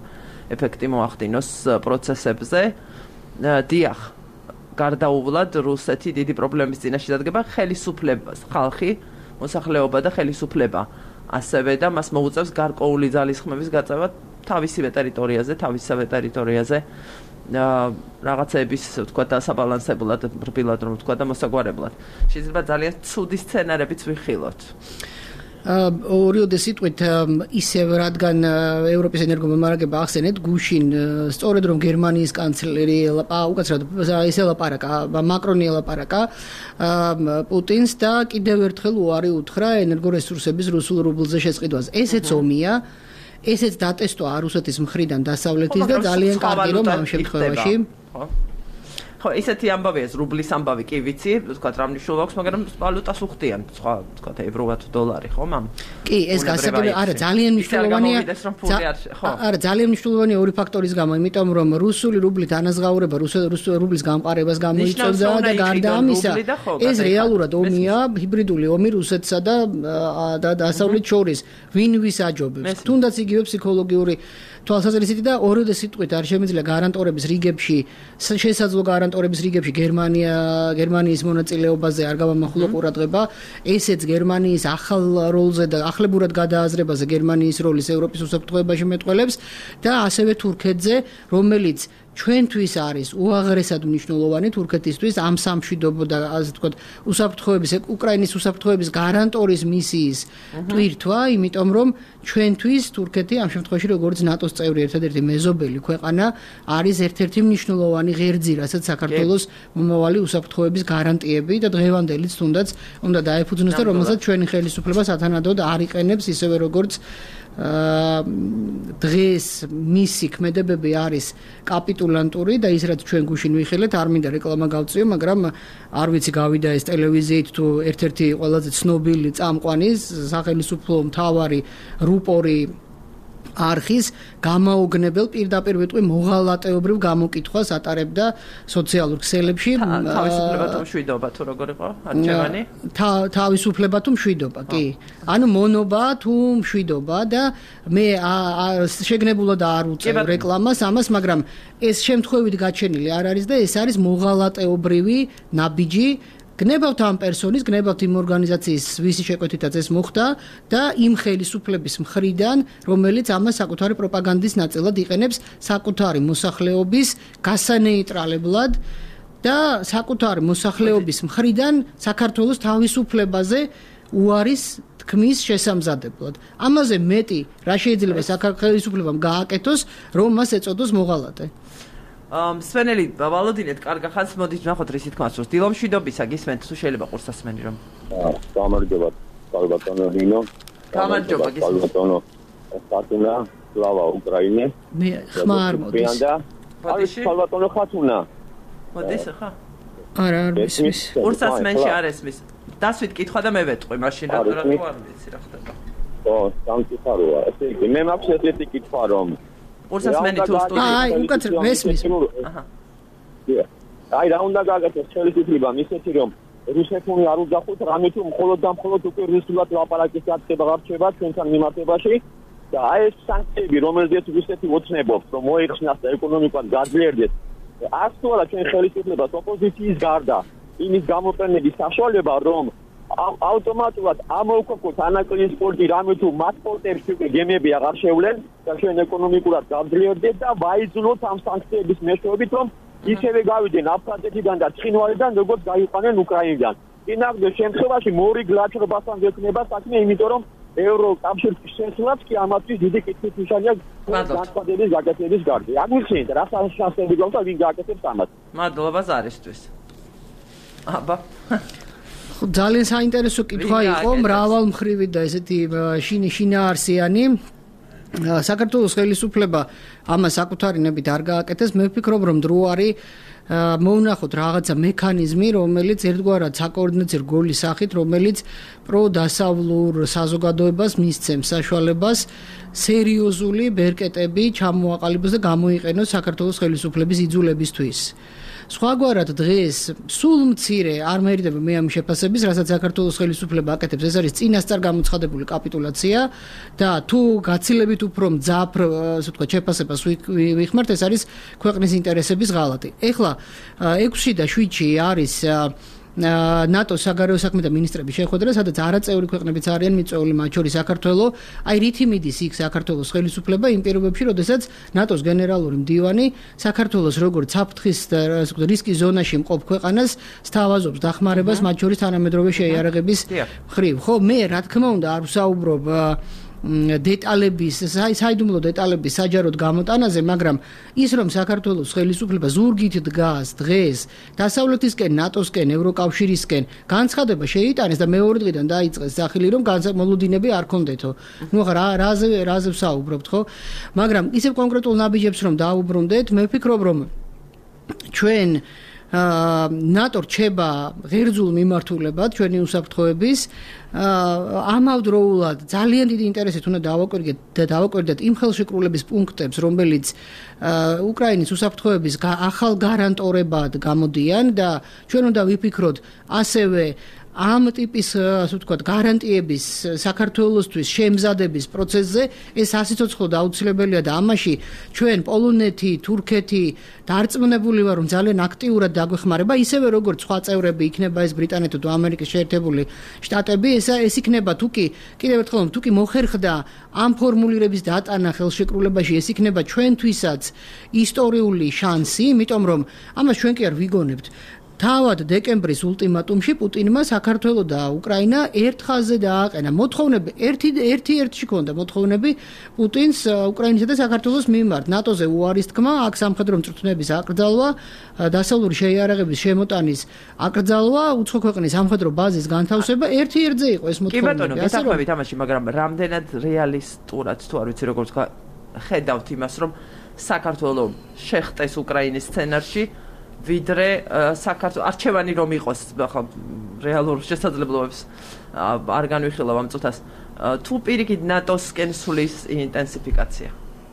ეფექტი მოახდინოს პროცესებზე. დიახ, გარდაუვლად რუსეთი დიდი პრობლემის წინაშე დადგება ხელისუფლებას, ხალხი, მოსახლეობა და ხელისუფლება. ასევე და მას მოუწევს გარკვეული ძალისხმევის გაწევა თავისივე ტერიტორიაზე, რაღაცების, ვთქვა, დასაბალანსებლად, რბილად რომ ვთქვა და მოსაგვარებლად. შეიძლება ძალიან ცუდი სცენარებიც ვიხილოთ. ორიოდე სიტყვით ისევ რადგან ევროპის ენერგომომარაგება ახსენეთ გუშინ სწორედ რომ გერმანიის კანცლერი უკაცრავად ისე ლაპარაკა მაკრონი ლაპარაკა პუტინს და კიდევ ერთხელ უარი უთხრა ენერგორესურსების რუსულ რუბლზე შესყიდვას. ესეც ომია, ესეც დატესტვა რუსეთის მხრიდან დასავლეთის და ძალიან კარგი რომ ამ შემთხვევაში ხო, ისეთი ამბავია, რუბლის ამბავი კი ვიცი, ვთქვათ, რა მნიშვნელობა აქვს, მაგრამ ვალუტას უხდიან, სხვა, ვთქვათ, ევროა თუ დოლარი, ხო, მამ? კი, ეს გასაგებია, არა, ძალიან მნიშვნელოვანია. არა, ძალიან მნიშვნელოვანია ორი ფაქტორის გამო, იმიტომ რომ რუსული რუბლით ანაზღაურება რუსული რუბლის გამყარებას გამოიწვევდა და გარდა ამისა, ეს რეალურად ომია, ჰიბრიდული ომი რუსეთსა და დასავლეთ შორის, ვინ ვის აჯობებს. თუნდაც იგივე ფსიქოლოგიური თვალსაზრისით და ორიოდე სიტყვით არ შემიძლია გარანტორების რიგებში, შესაძლო გარანტორების რიგებში გერმანიის მონაწილეობაზე არ გამამახვილო ყურადღება, ესეც გერმანიის ახალ როლზე და ახლებურად გადააზრებაზე გერმანიის როლის ევროპის უსაფრთხოებაში მეტყველებს და ასევე თურქეთზე, რომელიც ჩვენთვის არის უაღრესად მნიშვნელოვანი თურქეთისთვის ამ სამშვიდობო და ასე ვთქვათ უსაფრთხოების უკრაინის უსაფრთხოების გარანტორის მისიის ტვირთვა, იმიტომ რომ ჩვენთვის თურქეთი ამ შემთხვევაში როგორც ნატოს წევრი ერთადერთი მეზობელი ქვეყანა არის ერთ-ერთი მნიშვნელოვანი ღერძი, რასაც საქართველოს მომავალი უსაფრთხოების გარანტიები და დღევანდელიც თუნდაც უნდა დაეფუძნოს და რომელსაც ჩვენი ხელისუფლება სათანადოდ არ იყენებს ისევე როგორც დღეს მისი ქმედებები არის კაპიტულანტური და ის რაც ჩვენ გუშინ ვიხილეთ არ მინდა რეკლამა გავწიო, მაგრამ არ ვიცი გავიდა ეს ტელევიზიით თუ ერთ-ერთი ყველაზე ცნობილი წამყვანი სახელმწიფო მთავარი რუპორი არხის გამაოგნებელ პირდაპირ ვიტყვი მოღალატეობრივ გამოკითხვას ატარებდა სოციალურ ქსელებში. თავისუფლება თუ მშვიდობა თუ როგორ იყო არჩევანი? თავისუფლება თუ მშვიდობა, კი. ანუ მონობა თუ მშვიდობა და მე შეგნებულად არ უწევ რეკლამას ამას, მაგრამ ეს შემთხვევით გაჩენილი არ არის და ეს არის მოღალატეობრივი ნაბიჯი. გნებავთ ამ პერსონის, გნებავთ იმ ორგანიზაციის, ვისი შეკვეთითაც ეს მოხდა და იმ ხელისუფლების მხრიდან, რომელიც ამას საკუთარი პროპაგანდის ნაწილად იყენებს საკუთარი მოსახლეობის გასანეიტრალებლად და საკუთარი მოსახლეობის მხრიდან საქართველოს თავისუფლებაზე უარის თქმის შესამზადებლად. ამაზე მეტი რა შეიძლება სახელმწიფომ გააკეთოს, რომ მას ეწოდოს მოღალატე. სვენელი ვალოდინეთ, კარგა ხანს მოდით ნახოთ რისი თქმა სურს. დილომშვიდობისა გისმენთ თუ შეიძლება ყურსასმენი რომ. გამარჯობა, ბატონო ნინო. გამარჯობა, გისმენთ. ბატონო ხათუნა, სლავა უკრაინე. მე ხმარ მოდის. არის ბატონო ხათუნა. მოდის ხა? არა, არ მისმის. ყურსასმენში არ ესმის. დასვით კითხვა და მე ვეტყვი, მაშინ რა არ ვიცი რა ხდება. ო, სამწუხაროა. ესე იგი, მე მაქვს ესეთი კითხვა რომ ყურსასმენი თუ სტუდიაში. აი, უკაცრავ ესმის. აჰა. აი, რა უნდა გააკეთოს ხელისუფლებამ ისეთი რომ რუსეთული არ უძახოთ რამე თუ მხოლოდ და მხოლოდ უკვე რუსულად ლაპარაკის გაკეთება გარჩება ჩვენთან მიმართებაში და აი ეს სანქციები რომელზეც რუსეთი ოცნებობს რომ მოიხსნას და ეკონომიკურად გაძლიერდეს აქტუალურად ჩვენ ხელისუფლებას ოპოზიციის გარდა იმის გამოყენების საშუალება რომ ავტომატურად ამოვქოქოთ ანაკლიის სპორტი რამე თუ მათ სპორტებში უკვე გემები აღარ შევლენ და ჩვენ ეკონომიკურად გავძლიერდეთ და ვაიძულოთ ამ სანქციების მეშვეობით რომ ისევე გავიდნენ აფხაზეთიდან და ცხინვალიდან როგორც გაიყვანენ უკრაინიდან. წინააღმდეგ შემთხვევაში მორი გლაჩრობასთან გექნება საქმე, იმიტომ რომ ევროკავშირის შესვლაც კი ამათთვის დიდი კითხვის ნიშანია განცხადების გაკეთების გარდა. აგვიხსენეთ რა შანსები გვაქვს და ვინ გააკეთებს ამას. მადლობა ზარისთვის. აბა ძალიან საინტერესო კითხვა იყო, მრავალმხრივი და ესეთი შინაარსიანი. საქართველოს ხელისუფლება ამას საკუთარი ნებით არ გააკეთეს. მე ვფიქრობ, რომ დრო არის მოვნახოთ რაღაცა მექანიზმი, რომელიც ერთგვარად საკოორდინაციო რგოლის სახით, რომელიც პროდასავლურ საზოგადოებას მისცემს საშუალებას სერიოზული ბერკეტები ჩამოაყალიბოს და გამოიყენოს საქართველოს ხელისუფლების იძულებისთვის. სხვაგვარად დღეს სულ მცირე არ მერიდები მე ამ შეფასების, რასაც საქართველოს ხელისუფლება აკეთებს, ეს არის წინასწარ გამოცხადებული კაპიტულაცია და თუ გაცილებით უფრო მძაფრ, ასე ვთქვათ, შეფასებას ვიხმართ, ეს არის ქვეყნის ინტერესების ღალატი. ეხლა 6-ში და 7-ში არის ნატოს საგარეო საქმეთა მინისტრების შეხვედრა, სადაც არაწევრი ქვეყნებიც არიან მიწვეული, მათ შორის საქართველოს. აი რითი მიდის იქ საქართველოს ხელისუფლება იმ პირობებში, როდესაც ნატოს გენერალური მდივანი საქართველოს როგორც საფრთხის რისკის ზონაში მყოფ ქვეყანას სთავაზობს დახმარებას, მათ შორის თანამედროვე შეიარაღების მხრივ. ხო, მე რა თქმა უნდა არ ვსაუბრობ დეტალების, საიდუმლო დეტალების საჯაროდ გამოტანაზე, მაგრამ ის რომ საქართველოს ხელისუფლება ზურგით დგას დღეს დასავლეთისკენ, ნატოსკენ, ევროკავშირისკენ, განცხადება შეიტანეს და მეორე დღიდან დაიწყეს სახელი რომ განსაკუთრებულები არ კონდეთო. ნუ ხა რაზე ვსაუბრობთ, ხო? მაგრამ ისევ კონკრეტულ ნაბიჯებს რომ დაუბრუნდეთ, მე ვფიქრობ რომ ჩვენ ნატო რჩება ღერძულ მიმართულებად ჩვენი უსაფრთხოების ამავდროულად ძალიან დიდი ინტერესით უნდა დავაკვირდეთ იმ ხელშეკრულების პუნქტებს, რომელიც უკრაინის უსაფრთხოების ახალ გარანტორებად გამოდიან და ჩვენ უნდა ვიფიქროთ ასევე ამ ტიპის, ასე ვთქვათ, გარანტიების საქართველოსთვის შემზადების პროცესზე, ეს ასიცოცხლო და აუცილებელია და ამაში ჩვენ პოლონეთი, თურქეთი დარწმუნებული ვარ, რომ ძალიან აქტიურად დაგვეხმარება, ისევე როგორც სხვა წევრები იქნება ეს ბრიტანეთი თუ ამერიკის შეერთებული შტატები, ეს იქნება თუკი კიდევ ერთხელ თუკი მოხერხდა ამ ფორმულირების დატანა ხელშეკრულებაში, ეს იქნება ჩვენთვისაც ისტორიული შანსი, იმიტომ რომ ამას ჩვენ კი არ ვიგონებთ. თავად დეკემბრის ულტიმატუმში პუტინმა საქართველო და უკრაინა ერთ ხაზზე დააყენა. მოთხოვნები ერთ-ერთში ქონდა მოთხოვნები პუტინს უკრაინისა და საქართველოს მიმართ. ნატოზე უარის თქმა, აქ სამხედრო მწვრთნების აკრძალვა, დასავლური შეიარაღების შემოტანის აკრძალვა, უცხო ქვეყნის სამხედრო ბაზის განთავსება ერთ-ერთზე იყო ეს მოთხოვნები. კი ბატონო, გესახვევით ამაში, მაგრამ რამდენად რეალისტურად თუ არ ვიცი როგორც ხედავთ იმას, რომ საქართველოს შეხტეს უკრაინის სცენარში ვიდრე საქართველოს არჩევანი რომ იყოს, ხო, რეალურ შესაძლებლობებს არ განვიხილავ ამ წუთას. თუ პირიქით ნატოსკენ სulis ინტენსიფიკაცია.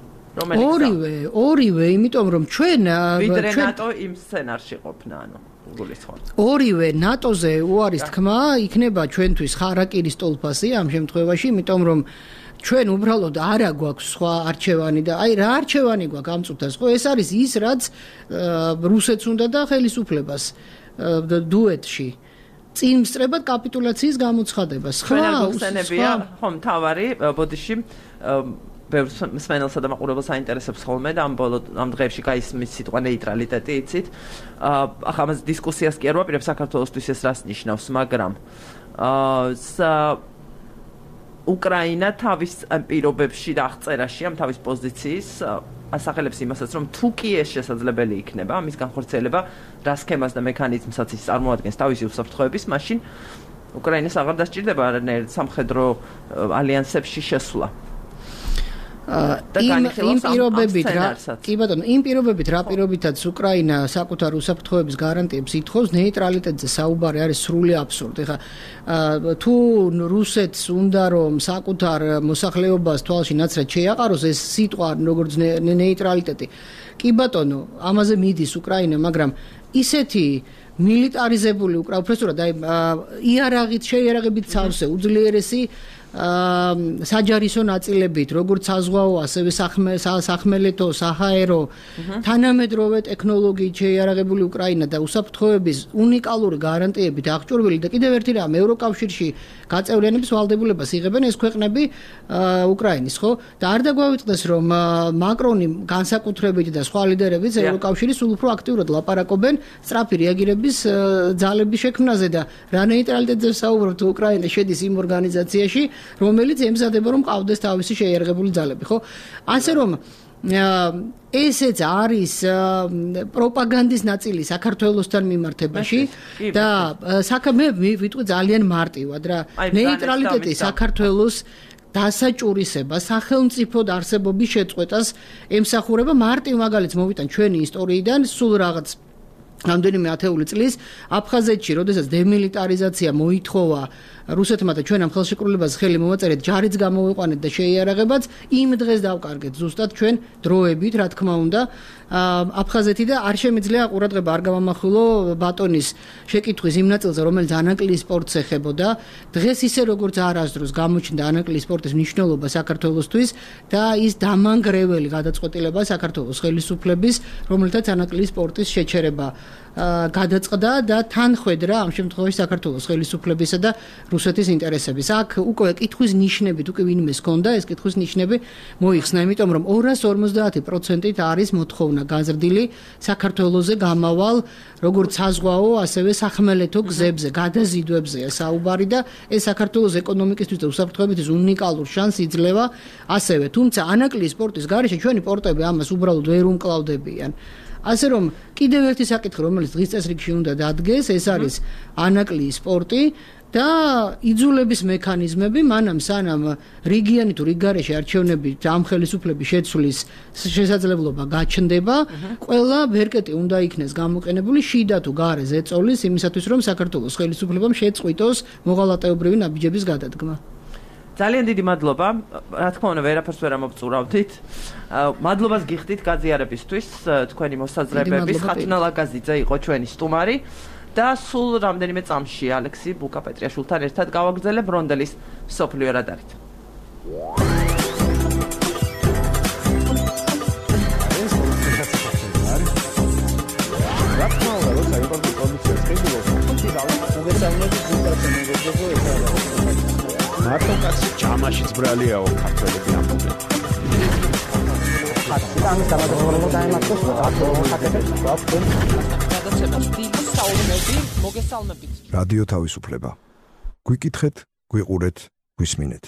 ორივე, იმიტომ რომ ჩვენ ვიდრე ნატო იმ სცენარში ყოფნა, ანუ გულისხმობ. ორივე ნატოზე უარის თქმა იქნება ჩვენთვის ხარაკირის ტოლფასი ამ შემთხვევაში, იმიტომ რომ ჩვენ უბრალოდ არა გვაქვს სხვა არჩევანი და აი რა არჩევანი გვაქვს ამ წუთას, ხო, ეს არის ის, რაც რუსეთს უნდა და ხელისუფლებას დუეტში. წინ მსწრებად კაპიტულაციის გამოცხადებას. სხვა უხსენებია, ხო, მთავარი ბოდიში ბევრ მსმენელსა და მაყურებელს აინტერესებს ხოლმე და ამ დღეებში გაისმის სიტყვა ნეიტრალიტეტი, იცით? ახლა ამაზე დისკუსიას კი არ ვაპირებ საქართველოსთვის ეს რას ნიშნავს, მაგრამ უკრაინა თავის პირობებში და აღწერაში ამ თავის პოზიციის ასახელებს იმასაც, რომ თუ კი ეს შესაძლებელი იქნება, ამის განხორციელება რა სქემას და მექანიზმსაც ის წარმოადგენს თავისი უსაფრთხოების, მაშინ უკრაინას აღარ დასჭირდება არანაირ სამხედრო ალიანსებში შესვლა. იმ პირობებით რა პირობითაც უკრაინა საკუთარ უსაფრთხოების გარანტიებს ითხოვს, ნეიტრალიტეტზე საუბარი არის სრული აბსურდი. ხა თუ რუსეთს უნდა რომ საკუთარ მოსახლეობას თვალში ნაცრად შეაყაროს ეს სიტყვა როგორც ნეიტრალიტეტი. კი ბატონო, ამაზე მიდის უკრაინა, მაგრამ ისეთი მილიტარიზებული უპროფესორად აი იარაღით შეიარაღებით სავსე უძლიერესი საჯარისო ნაწილებით, როგორც საზღვაო, ასევე სახმელეთო, საჰაერო, თანამედროვე ტექნოლოგიით შეიარაღებული უკრაინა და უსაფრთხოების უნიკალური გარანტიებით აღჭურვილი და კიდევ ერთი რამ, ევროკავშირში გაწევრიანების ვალდებულებას იღებენ ეს ქვეყნები უკრაინის, ხო? და არ დაგვავიწყდეს, რომ მაკრონი განსაკუთრებით და სხვა ლიდერებიც ევროკავშირი სულ უფრო აქტიურად ლაპარაკობენ სწრაფი რეაგირების ძალების შექმნაზე და რა ნეიტრალიტეტზე საუბრობთ, უკრაინა შედის იმ ორგანიზაციაში, რომელიც ემზადება რომ ყავდეს თავისი შეიარაღებული ძალები, ხო? ასე რომ ესეც არის პროპაგანდის ნაწილი საქართველოსთან მიმართებაში და საქმე ვიტყვი ძალიან მარტივად რა. ნეიტრალიტეტი საქართველოს დასაჭურისება, სახელმწიფოდ არსებობის შეწყვეტას ემსახურება. მარტივ მაგალითს მოვიტან ჩვენი ისტორიიდან, სულ რაღაც რამდენიმე ათეული წლის აფხაზეთში, როდესაც დემილიტარიზაცია მოითხოვა რუსეთმა და ჩვენამ ხელშეკრულებას ხელი მოვაწერეთ, ჯარიც გამოვიყვანეთ და შეიარაღებაც იმ დღეს დავკარგეთ ზუსტად ჩვენ დროებით, რა თქმა უნდა, აფხაზეთი და არ შემიძლია ყურადღება არ გამამახვილო ბატონის შეკითხვის იმ ნაწილზე, რომელიც ანაკლიის სპორტს ეხებოდა. დღეს ისე როგორც არასდროს გამოჩნდა ანაკლიის სპორტის მნიშვნელობა საქართველოსთვის და ის დამანგრეველი გადაწყვეტილება საქართველოს ხელისუფლების, რომელთაც ანაკლიის სპორტის შეჩერება გადაწყდა და თან ხვედრა ამ შემთხვევაში საქართველოს ხელისუფლებისა და რუსეთის ინტერესების. აქ უკვე კითხვის ნიშნებით უკვე ვინმეს ჰქონდა ეს კითხვის ნიშნები მოიხსნა, იმიტომ რომ 250% არის მოთხოვნა გაზრდილი საქართველოზე გამავალ როგორც საზღვაო, ასევე სახმელეთო გზებზე, გადაზიდვებზეა საუბარი და ეს საქართველოს ეკონომიკისთვის და უსაფრთხოებისთვის უნიკალურ შანსს იძლევა ასევე. თუმცა ანაკლიის სპორტის გარეშე ჩვენი პორტები ამას უბრალოდ ვერ უმკლავდებიან. ასე რომ კიდევ ერთი საკითხი, რომელიც დღის წესრიგში უნდა დადგეს, ეს არის ანაკლიის სპორტი და იძულების მექანიზმები, მანამ სანამ რეგიონი თუ რიგგარეშე არჩევნებით ამ ხელისუფლების შეცვლის შესაძლებლობა გაჩნდება, ყველა ვერკეტი უნდა იქნეს გამოყენებული შიდა თუ გარე ზეწოლის იმისათვის, რომ საქართველოს ხელისუფლებამ შეწყვიტოს მოღალატეობრივი ნაბიჯების გადადგმა. ძალიან დიდი მადლობა. რა თქმა უნდა, ვერაფერს ვერ ამოვწურავდით. მადლობას გიხდით გაზიარებისთვის, თქვენი მოსაზრებების. ხათუნა ლაგაზიძე იყო ჩვენი სტუმარი და სულ რამდენიმე წამში ალექსი ბუკა-პეტრიაშვილთან ერთად გავაგრძელებ რონდელის მსოფლიო რადარით. მარტო კაცი ჯამაშიც ბრალიაო ქართველები ამბობენ. გადაცემას დიდი საუბნები მოგესალმებით. რადიო თავისუფლება. გვიკითხეთ, გვიყურეთ, გვისმინეთ.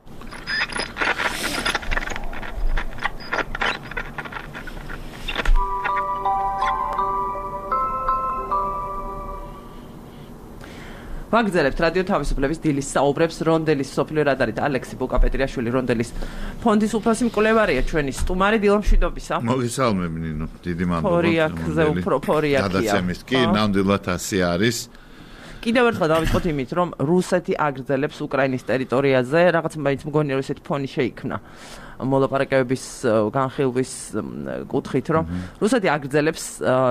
ვაგრძელებთ რადიო თავისუფლების დილის საუბრებს რონდელის მსოფლიო რადარით. ალექსი ბუკა-პეტრიაშვილი რონდელის ფონდის უფროსი მკვლევარია ჩვენი სტუმარი. დილამშვიდობისა. მოგესალმები ნინო, დიდი მადლობა. ფორიაქზე უფრო ფორიაქია. გადაცემის კი ნამდვილად ასე არის. კიდევ ერთხელ დავიწყოთ იმით, რომ რუსეთი აგრძელებს უკრაინის ტერიტორიაზე, რაღაც მაინც მგონია რომ ესეთი ფონი შეიქმნა მოლაპარაკებების განხილვის კუთხით, რომ რუსეთი აგრძელებს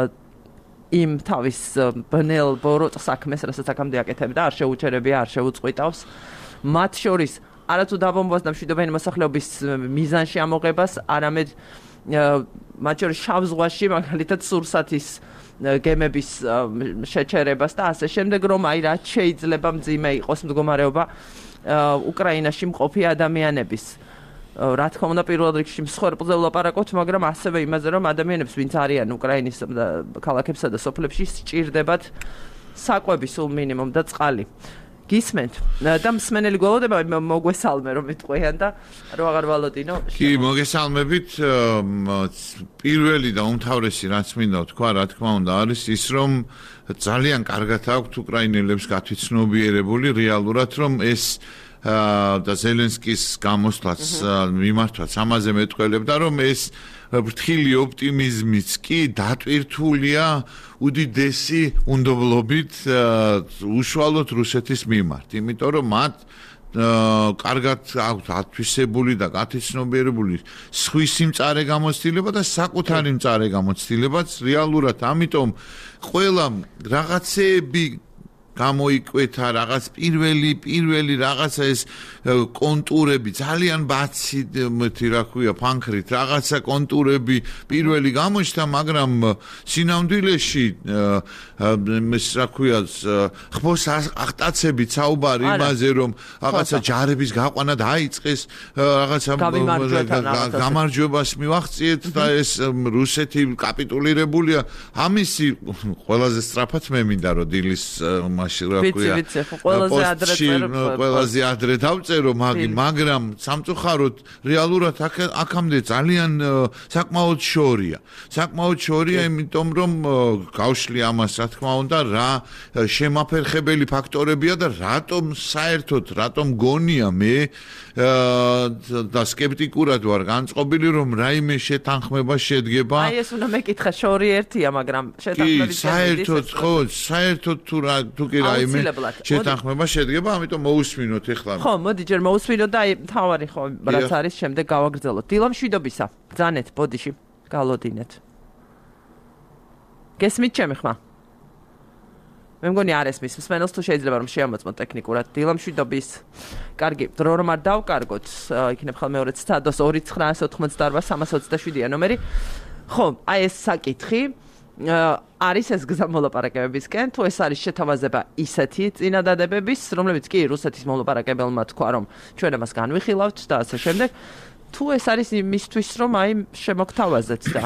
იმ თავის ბნელ ბოროტ საქმეს, რასაც აქამდე აკეთებდა, არ შეუჩერებია, არ შეუწყვიტავს. მათ შორის არათუ დაბომბვას და მშვიდობიანი მოსახლეობის მიზანში ამოღებას, არამედ მათ შორის შავ ზღვაში, მაგალითად სურსათის გემების შეჩერებას და ასე შემდეგ, რომ აი რაც შეიძლება მძიმე იყოს მდგომარეობა უკრაინაში მყოფი ადამიანების. რა თქმა უნდა, პირველ რიგში მსხვერპლზე ვლაპარაკობთ, მაგრამ ასევე იმაზე, რომ ადამიანებს, ვინც არიან უკრაინის ქალაქებსა და სოფლებში, სჭირდებათ საკვები სულ მინიმუმ და წყალი. გისმენთ და მსმენელი გველოდება მოგვესალმე რომ მიტყვიან და რომ აღარ ვალოდინო. კი, მოგესალმებით. პირველი და უმთავრესი რაც მინდა ვთქვა, რა თქმა უნდა, არის ის, რომ ძალიან კარგად აქვთ უკრაინელებს გათვითცნობიერებული რეალურად, რომ ეს და ზელენსკის გამოსვლაც მიმართვაც ამაზე მეტყველებდა, რომ ეს ფრთხილი ოპტიმიზმიც კი დატვირთულია უდიდესი უნდობლობით უშუალოდ რუსეთის მიმართ, იმიტომ რომ მათ კარგად აქვთ ათვისებული და გათვითცნობიერებული სხვისი მწარე გამოცდილება და საკუთარი მწარე გამოცდილებაც რეალურად, ამიტომ ყველა რაღაცეები გამოიკვეთა რაღაც პირველი რაღაცა ეს კონტურები ძალიან ბაცი რა ქვია ფანქრით რაღაცა კონტურები პირველი გამოჩნდა, მაგრამ სინამდვილეში ეს რა ქვია ხმოს აღტაცებით საუბარი იმაზე, რომ რაღაცა ჯარების გაყვანა დაიწყეს, რაღაცა გამარჯვებას მივაღწიეთ და ეს რუსეთი კაპიტულირებულია. ამისი ყველაზე სწრაფად მე მინდა რომ დილის ყველაზე ადრე დავწერო, მაგრამ სამწუხაროდ რეალურად აქამდე ძალიან საკმაოდ შორია, იმიტომ რომ გავშლი ამას, რა თქმა უნდა, რა შემაფერხებელი ფაქტორებია და რატომ გონია მე და სკეპტიკურად ვარ განწყობილი, რომ რაიმე შეთანხმება შედგება. აი ეს უნდა მეკითხა, შორი ერთია, მაგრამ შეთანხმების საერთოდ თუ კი რაიმე შეთანხმება შედგება, ამიტომ მოусმინოთ ეხლა. ხო, მოდი ჯერ მოусმინოთ და აი თავარი ხო რაც არის შემდეგ გავაგრძელოთ. დილა მშვიდობისა. ბრძანეთ ბოდიში. გალოდინეთ. გესმით ჩემი ხმა? მე მგონი არ ესმის. მსმენელს თუ შეიძლება რომ შეამოწმოთ ტექნიკურად. დილა მშვიდობის. კარგი, დრო რომ არ დავკარგოთ, იქნებ ხალ მეორე ცდას 2988327-ია ნომერი. ხო, აი ეს საკითხი არის ეს გზამოლაპარაკებებისკენ, თუ ეს არის შეთავაზება ისეთი წინადადებების, რომლებიც კი რუსეთის მოლაპარაკებელმა თქვა, რომ ჩვენ ამას განვიხილავთ და ასე შემდეგ, თუ ეს არის იმისთვის, რომ აი შემოგთავაზეთ და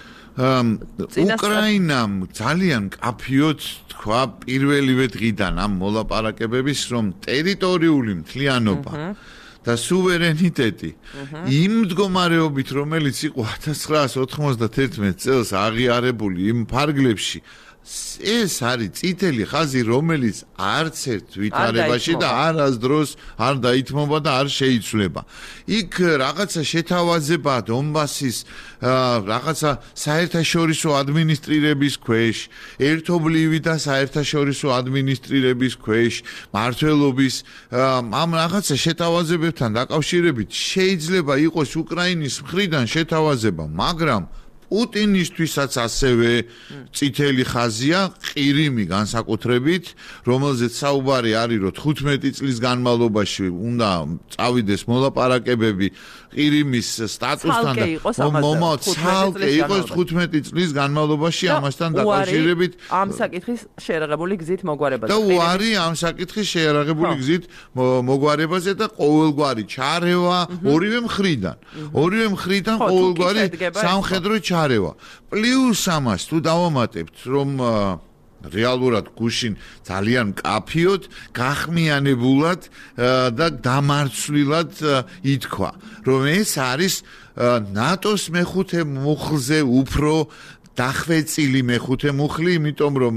უკრაინამ ძალიან კაფიოდ თქვა პირველივე დღიდან ამ მოლაპარაკებების, რომ ტერიტორიული მთლიანობა და სუვერენიტეტი იმ მდგომარეობით, რომელიც იყო 1991 წელს აღიარებული იმ ფარგლებში, ეს არის წითელი ხაზი, რომელიც არც ერთ ვითარებაში და არასდროს არ დაითმობა და არ შეიცვლება. იქ რაღაცა შეთავაზება დონბასის რაღაცა საერთაშორისო ადმინისტრირების ქვეშ, ერთობლივი და საერთაშორისო ადმინისტრირების ქვეშ, მმართველობის ამ რაღაცა შეთავაზებებთან დაკავშირებით შეიძლება იყოს უკრაინის მხრიდან შეთავაზება, მაგრამ პუტინისთვისაც ასევე წითელი ხაზია, ყირიმი განსაკუთრებით, რომელზეც საუბარი არის, რომ 15 წლის განმავლობაში უნდა წავიდეს მოლაპარაკებები ყირიმის სტატუსთან და ცალკე იყოს 15 წლის განმავლობაში ამასთან დაკავშირებით ამ საკითხის შეერაღებული გზით მოგვარებაზე. და უარი ამ საკითხის შეერაღებული გზით მოგვარებაზე და ყოველგვარი ჩარევა ორივე მხრიდან. ორივე მხრიდან ყოველგვარი სამხედრო ჩარევა. პლუს ამას თუ დავამატებთ, რომ რეალურად გუშინ ძალიან კაფიოდ, გახმიანებულად და დამარცვლილად ითქვა, რომ ეს არის ნატოს მეხუთე მუხლზე უფრო დახვეწილი მეხუთე მუხლი, იმიტომ რომ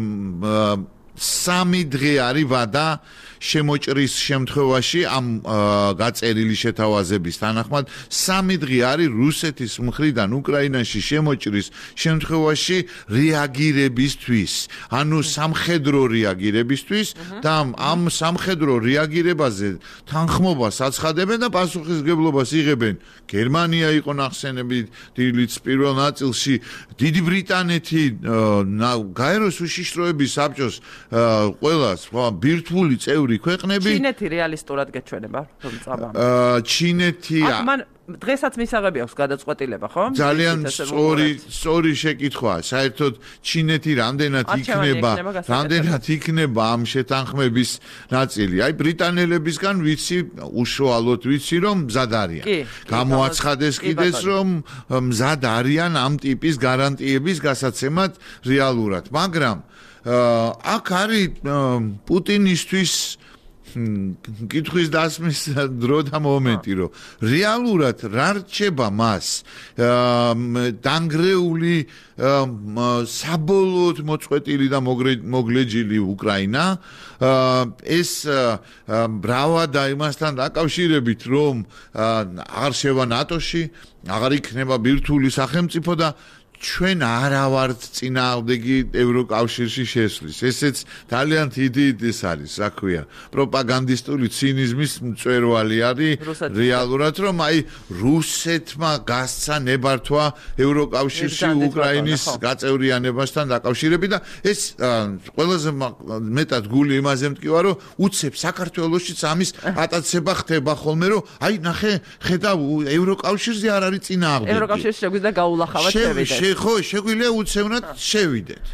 3 დღე არის ვადა შემოჭრის შემთხვევაში ამ გაწერილი შეთავაზების თანახმად 3 დღე არის რუსეთის მხრიდან უკრაინაში შემოჭრის შემთხვევაში რეაგირებისთვის, ანუ სამხედრო რეაგირებისთვის და ამ სამხედრო რეაგირებაზე თანხმობას აცხადებენ და პასუხისგებლობას იღებენ. გერმანია იყო ნახსენებითი პირველ ნაწილში, დიდი ბრიტანეთი, გაეროს უშიშროების საბჭოს ყველა ბირთვული წევრი ქვეყნები. ჩინეთი რეალისტურად გეჩვენება, რომ წაბამ. ჩინეთი მან დღესაც მისაღები აქვს გადაწყვეტილება, ხო? ძალიან სწორი შეკითხვაა. საერთოდ ჩინეთი რამდენად იქნება ამ შეთანხმების ნაწილი? აი ბრიტანელებისგან ვიცი, უშუალოდ ვიცი, რომ მზად არიან. გამოაცხადეს კიდეც, რომ მზად არიან ამ ტიპის გარანტიების გასაცემად რეალურად, მაგრამ აქ არის პუტინისთვის კითხვის დასმის დრო და მომენტი, რომ რეალურად რა რჩება მას დანგრეული საბოლოოდ მოწყვეტილი და მოგლეჯილი უკრაინა, ეს ბრავადა იმასთან დაკავშირებით, რომ აღარ შევა ნატოში, აღარ იქნება ბირთვული სახელმწიფო და ჩვენ არა ვართ წინააღმდეგი ევროკავშირში შესვლის. ესეც ძალიან დიდი ის არის, რა ქვია, პროპაგანდისტული ცინიზმის მწვერვალი არის რეალურად, რომ აი რუსეთმა გასცა ნებართვა ევროკავშირში უკრაინის გაწევრიანებასთან დაკავშირებით და ეს ყველაზე მეტად გული იმაზე მტკივა, რომ უცებ საქართველოშიც ამის ატაცება ხდება ხოლმე, რომ აი ნახე, ხედავ ევროკავშირზე არ არის წინააღმდეგი. ევროკავშირში შეგვიძლია გაულახავად შევიდეთ. ხო, შეგვიძლია უცევნად შევიდეთ.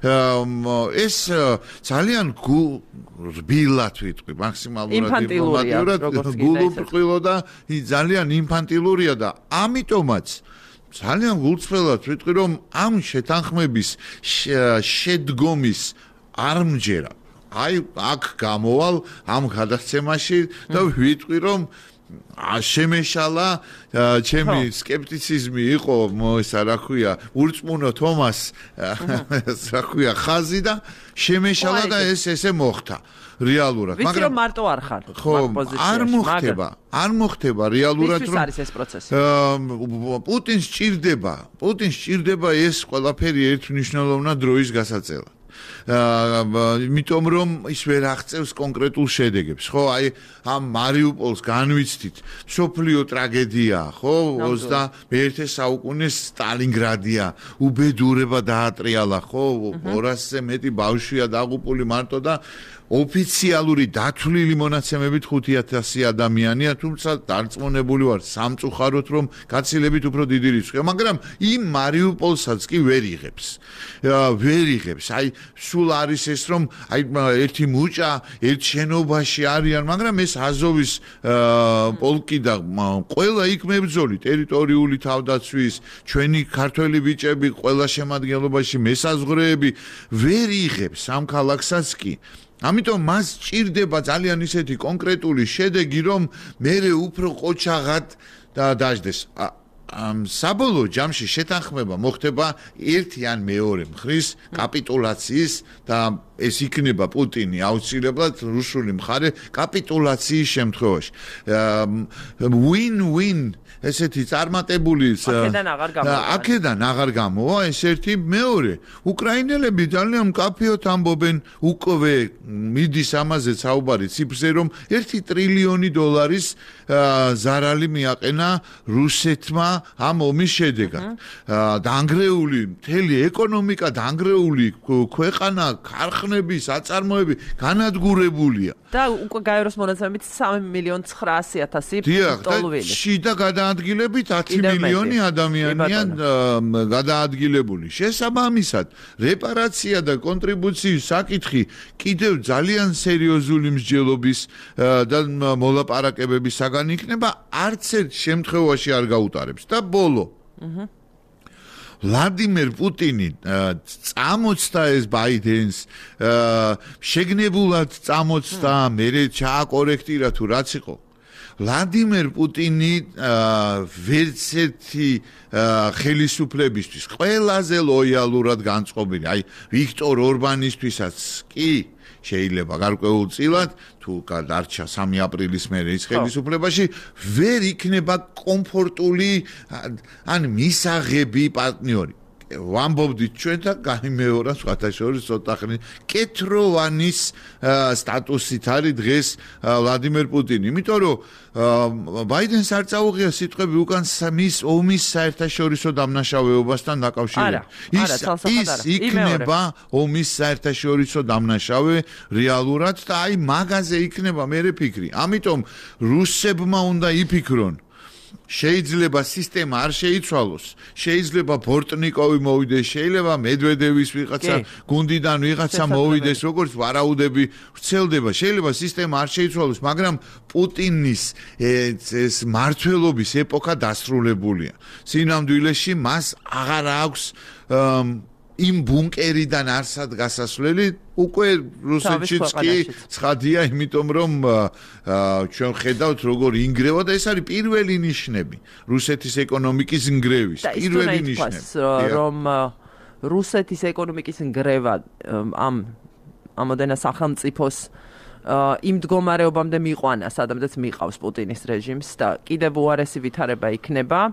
ეს ძალიან რბილად ვიტყვი, მაქსიმალურად გულუბრყვილო და ძალიან ინფანტილურია და ამიტომაც ძალიან გულწრფელად ვიტყვი, რომ ამ შეთანხმების შედგომის არ მჯერა. აი აქ გამოვალ ამ გადაცემაში და ვიტყვი, რომ შემეშალა ჩემი სკეპტიციზმი იყო, ისა რა ქვია, ურწმუნო თომას რა ქვია ხაზი და შემეშალა და ეს ესე მოხდა რეალურად. მაგრამ ვიცი რომ მარტო არ ხარ მაგ პოზიციაში. არ მოხდება რეალურად, რომ არის ეს პროცესი. პუტინს სჭირდება ეს ყველაფერი ერთმნიშვნელოვნად დროის გასაწევად. იმიტომ რომ ის ვერ აღწევს კონკრეტულ შედეგებს, ხო? აი ამ მარიუპოლს განვიცდით, სოფლიო ტრაგედია, ხო? 21 საუკუნის სტალინგრადია, უბედურება დაატრიალა, ხო? 200-ზე მეტი ბავშვია დაღუპული მარტო და ოფიციალური დათვლილი მონაცემებით 5,000 ადამიანია, თუმცა დარწმუნებული ვარ სამწუხაროდ რომ გაცილებით უფრო დიდი რიცხვია, მაგრამ იმ მარიუპოლსაც კი ვერ იღებს. აი სულ არის ეს რომ აი ერთი მუჭა ერთ შენობაში არიან, მაგრამ ეს აზოვის პოლკი და ყველა იქ მებრძოლი ტერიტორიული თავდაცვის, ჩვენი ქართველი ბიჭები ყველა შემადგენლობაში მესაზღვრეები ვერ იღებს ამ ქალაქსაც კი. ამიტომ მას ჭირდება ძალიან ისეთი კონკრეტული შედეგი, რომ მერე უფრო ყოჩაღად დაждდეს. საბოლოო ჯამში შეთანხმება მოხდება ერთი ან მეორე მხრის კაპიტულაციის და ეს იქნება პუტინი აუცილებლად რუსული მხარე კაპიტულაციის შემთხვევაში. win-win ესეთი წარმატებული აქედან აღარ გამოვა ეს ერთი მეორე უკრაინელები ძალიან მკაფიოდ ამბობენ უკვე მიდის ამაზე საუბარი ციფრზე რომ 1 ტრილიონი დოლარის ზარალი მიაყენა რუსეთმა ამ ომის შედეგად დაანგრეული მთელი ეკონომიკა დაანგრეული ქვეყანა ქარხნები საწარმოები განადგურებულია და უკვე გაეროს მონაცემებით 3,900,000 დოლარი შიდა გადაადგილებით 10 მილიონი ადამიანია გადაადგილებული. შესაბამისად, რეპარაცია და კონტრიბუციის საკითხი კიდევ ძალიან სერიოზული მსჯელობის და მოლაპარაკებების საგანი იქნება, არც ერთ შემთხვევაში არ გაუტარებს. და ბოლო. ვლადიმერ პუტინი წამოწდა ეს ბაიდენს შეგნებულად წამოწდა, მერე ჩააკორექტირა თუ რაც იყო. ვლადიმერ პუტინი ვერც ერთი ხელისუფლებისთვის ყველაზე ლოიალურად განწყობილი, აი ვიქტორ ორბანისთვისაც კი შეიძლება გარკვეულწილად თუ გადარჩა 3 აპრილის მერე ის ხელისუფლებაში ვერ იქნება კომფორტული ან მისაღები პარტნიორი. ვამბობდით ჩვენ და გამიმეორა სხვათაშორის ცოტა ხნით კეთროვანის სტატუსით არის დღეს ვლადიმერ პუტინი. იმიტომ რომ ბაიდენს არ წაუღია სიტყვები უკან მის ომის საერთაშორისო დამნაშავეობასთან დაკავშირებით. ის იქნება ომის საერთაშორისო დამნაშავე რეალურად და აი მაგაზე იქნება მერე ფიქრი. ამიტომ რუსებმა უნდა იფიქრონ შეიძლება სისტემა არ შეიცვალოს, შეიძლება ბორტნიკოვი მოვიდეს, შეიძლება მედვედევის ვიღაცა გუნდიდან ვიღაცა მოვიდეს, როგორც ვარაუდები ვრცელდება, შეიძლება სისტემა არ შეიცვალოს, მაგრამ პუტინის ეს მართლობის ეპოქა დასრულებულია. სინამდვილეში მას აღარ აქვს იმ ბუნკერიდან არსად გასასვლელი უკვე რუსეთშიც კი ცხადია, იმიტომ რომ ჩვენ ხედავთ როგორ ინგრევა და ეს არის პირველი ნიშნები რუსეთის ეკონომიკის ნგრევის, პირველი ნიშნები. რომ რუსეთის ეკონომიკის ნგრევა ამოდენა სახელმწიფოს იმ მდგომარეობამდე მიყვანა, სადაც მიყავს პუტინის რეჟიმს და კიდევ უარესი ვითარება იქნება.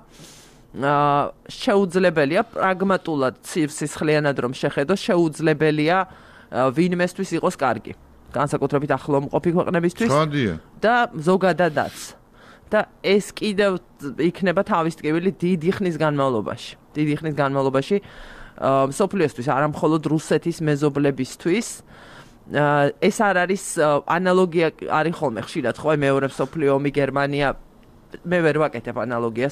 შეუძლებელია პრაგმატულად სისხლიანად რომ შეხედოს, შეუძლებელია ვინმესთვის იყოს კარგი, განსაკუთრებით ახლომყოფი ქვეყნებისთვის და ზოგადადაც. და ეს კიდევ იქნება თავის ტკივილი დიდი ხნის განმავლობაში. დიდი ხნის განმავლობაში მსოფლიოსთვის, არა მხოლოდ რუსეთის მეზობლებისთვის. ეს არ არის ანალოგია, არის ხოლმე ხშირად ხო, მეორე მსოფლიო ომი გერმანია, მე ვერ ვაკეთებ ანალოგიას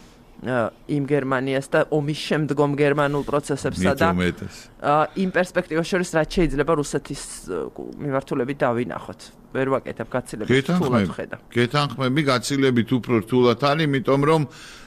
იმ გერმანიას და ომის შემდგომ გერმანულ პროცესებსა და იმ პერსპექტივას შორის რაც შეიძლება რუსეთის მიმართულებით დავინახოთ. ვერ ვაკეთებ გაცილებით რთულად ხედავ. გეთანხმები გაცილებით უფრო რთულად არის, იმიტომ რომ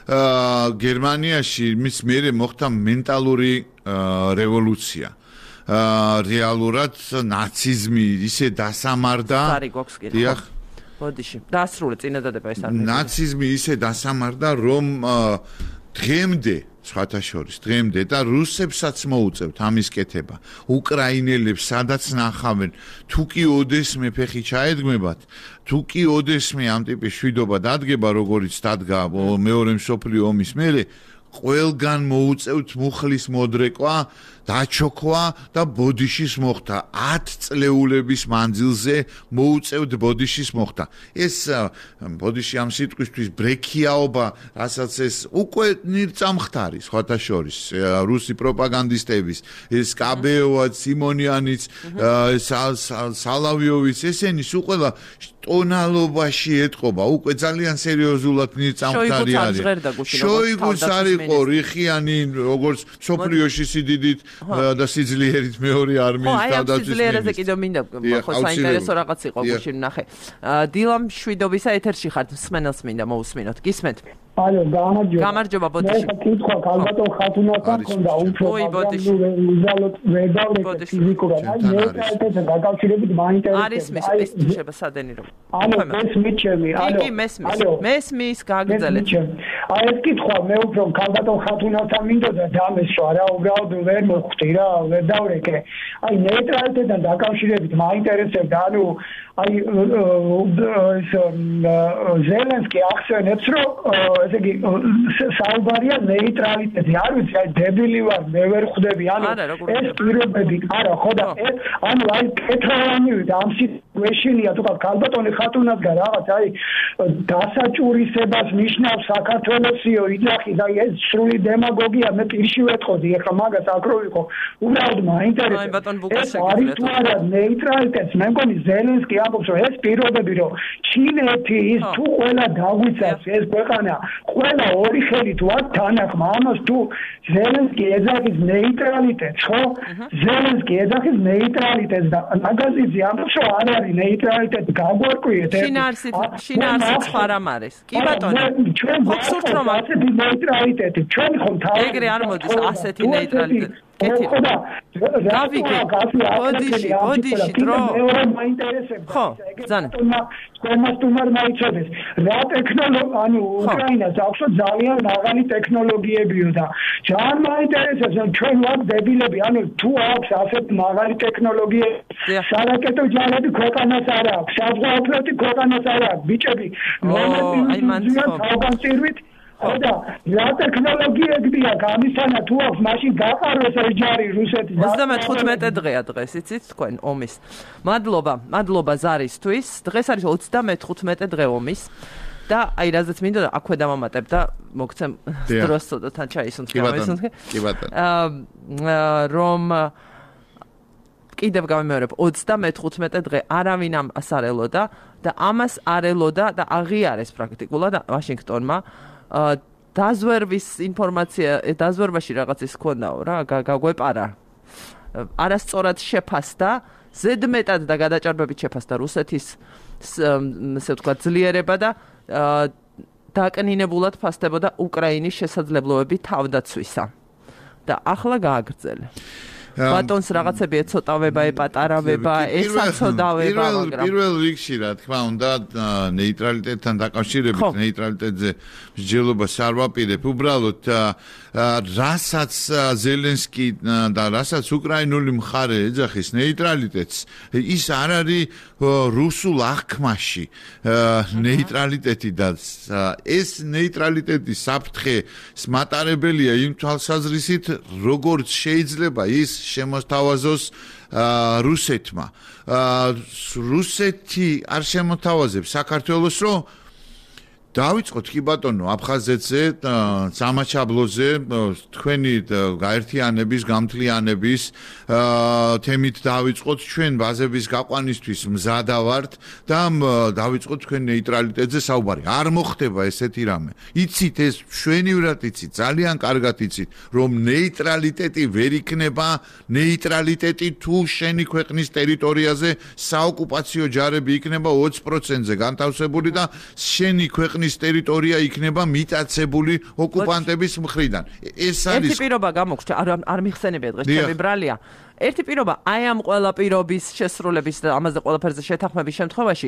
გერმანიაში მის მერე მოხდა მენტალური რევოლუცია. რეალურად ნაციზმი ისე დასამარდა. სარი გვაქვს კი. დიახ. ბოდიში. დაასრულე წინადადება ეს არ. ნაციზმი ისე დასამარდა, რომ დღემდე დღემდე და რუსებსაც მოუწევთ ამის კეთება. უკრაინელებს სადაც ნახავენ, თუ კი ოდესმე ფეხი ჩაედგმებათ, თუ კი ოდესმე ამ ტიპის შვიდობა დადგება, როგორიც დადგა მეორე მსოფლიო ომის მერე, ყველგან მოუწევთ მუხლის მოდრეკვა, დაჩოქვა და ბოდიშის მოხდა 10 წლეულების მანძილზე მოუწევთ ბოდიშის მოხდა. ეს ბოდიში ამ სიტყვისთვის ბრექიაობა, რასაც ეს უკვე ნირწამხთარი სხვათა შორის რუსი პროპაგანდისტების, ეს კაბეოვაც, სიმონიანიც, სალავიოვიც, ესენი სულ ყველა ტონალობაში ეტყობა, უკვე ძალიან სერიოზულად ნირწამხთარი არის. შოიგუც არ იყო რიხიანი, როგორც სოფლიოში სიდიდით და სიძლიერით მეორე არმიის თავდაცვის მინისტრი. სიძლიერეზე კიდევ მინდა ხო საინტერესო რაღაც იყო გუშინ ნახე. დილამ შვიდობისა ეთერში ხართ, მსმენელს მინდა მოусმინოთ. გისმენთ? ალო, გამარჯობა. გამარჯობა ბოდიში. კითხვა ქალბატონ ხათუნასთან ქონდა უფრო უბრალოდ ვედავლეთ ფიზიკურად. აი ნეიტრალიტეტთან დაკავშირებით მაინტერესებს. არის მისწრება სადენი რომ. ალო, მესმის ჩემი. ალო. კი, მესმის გაგრძელეთ. აი ეს კითხვა მე უფრო ქალბატონ ხათუნასთან მინდოდა დამესვა რა, უბრალოდ ვერ მოხვდი რა, ვერ დავრეკე. აი ნეიტრალიტეტთან დაკავშირებით მაინტერესებდა, ანუ აი ეს ზელენსკი ახსენებს რომ ესე იგი საუბარია ნეიტრალიტეტზე. არ ვიცი, აი დებილი ვარ, მე ვერ ხვდები, ანუ ეს პირობები, არა, ხო და ეს ანუ აი კეთილანივით ამ სიტუაციაშია თუ ქალბატონი ხათუნასგან რაღაც აი დასაჭურისებას ნიშნავს საქართველოსიო იძახი და ეს სრული დემაგოგია მე პირში ვეთყოდი, ეხლა მაგას აკრო ვიყო. უბრალოდ მაინტერესებს ეს არის თუ არა ნეიტრალიტეტს. მე მგონი ზელენსკი ამბობს რომ ეს პირობები რომ ჩინეთი ის თუ ყველა დაგვიცავს ეს ქვეყანა ყველა ორი ხელი თუ აქ თანახმა ამას თუ ზელენსკი ეძახის ნეიტრალიტეტს ხო ზელენსკი ეძახის ნეიტრალიტეტს და მაგაზიძე ამბობს რომ არ არის ნეიტრალიტეტი გაგვარკვიეთ შინაარსი სხვა რამ არის კი ბატონო ჩვენ გვახსოვთ რომ ასეთი ნეიტრალიტეტი ჩვენ ხომ თავი ეგრე არ მოდის ასეთი ნეიტრალიტეტი ბოდიში დრო ხო ზან კომასტუმარ მაიცოდეს რა ტექნოლოგია ანუ უკრაინას აქვს ძალიან მაღალი ტექნოლოგიებიო და ძალიან მაინტერესებს რომ ჩვენ ვარ დებილები ანუ თუ აქვს ასეთ მაღალი ტექნოლოგიები სარაკეტო ჯარები ქვეყანას არ აქვს საზღვაო ფლოტი ქვეყანას არ აქვს ბიჭები აი მან თავგანწირვით და რა ტექნოლოგიებია გამისანა თუ აქვს მაშინ გაყაროს ეს ჯარი რუსეთის 35 დღეა დღეს იცით თქვენ ომის მადლობა ზარისთვის დღეს არის 35 დღე ომის და აი რაზეც მინდოდა აქვე დავამატებ და მოგცემ დროს ცოტა თან ჩაისუნთქე კი ბატონო რომ კიდევ გამიმეორებ 35 დღე არავინ ამას არ ელოდა და ამას არ ელოდა და აღიარეს პრაქტიკულად ვაშინგტონმა დაზვერვის ინფორმაცია დაზვერვაში რაღაც ის ქონდაო რა გაგვეპარა არასწორად შეფასდა ზედმეტად და გადაჭარბებით შეფასდა რუსეთის ესე ვთქვათ ძლიერება და დაკნინებულად ფასდებოდა უკრაინის შესაძლებლობები თავდაცვისა და ახლა გააგრძელე ბატონს რაღაცები ეცოტავება, epataraveba, ესაცოდავება, მაგრამ პირველ რიგში რა თქმა უნდა ნეიტრალიტეტთან დაკავშირებით ნეიტრალიტეტზე მსჯელობას არ ვაპირებ, უბრალოდ რასაც ზელენსკი და რასაც უკრაინული მხარე ეძახის ნეიტრალიტეტს, ის არ არის რუსულ აღქმაში ნეიტრალიტეტი და ეს ნეიტრალიტეტი საფრთხე მატარებელია იმ თვალსაზრისით, როგორც შეიძლება ის შემოთავაზოს რუსეთმა. რუსეთი არ შემოთავაზებს საქართველოს, რომ დავიწყოთ კი ბატონო აფხაზეთზე, სამაჩაბლოზე, თქვენი გაერთიანების, გამთლიანების თემით დავიწყოთ ჩვენ ბაზების გაყვანისთვის მზადა ვართ და დავიწყოთ თქვენ ნეიტრალიტეტზე საუბარი. არ მოხდება ესეთი რამე. იცით ეს მშვენივრად იცით, ძალიან კარგად იცით, რომ ნეიტრალიტეტი ვერ იქნება ნეიტრალიტეტი თუ შენი ქვეყნის ტერიტორიაზე საოკუპაციო ჯარები იქნება 20%-ზე განთავსებული და შენი ქვეყნის ტერიტორია იქნება მიტაცებული ოკუპანტების მხრიდან. ეს არის ერთი პირობა გამოგჩა, არ მიხსენებია დღეს ჩემი ბრალია. ერთი პირობა აი ამ ყველა პირობის შესრულების და ამაზე ყველაფერზე შეთანხმების შემთხვევაში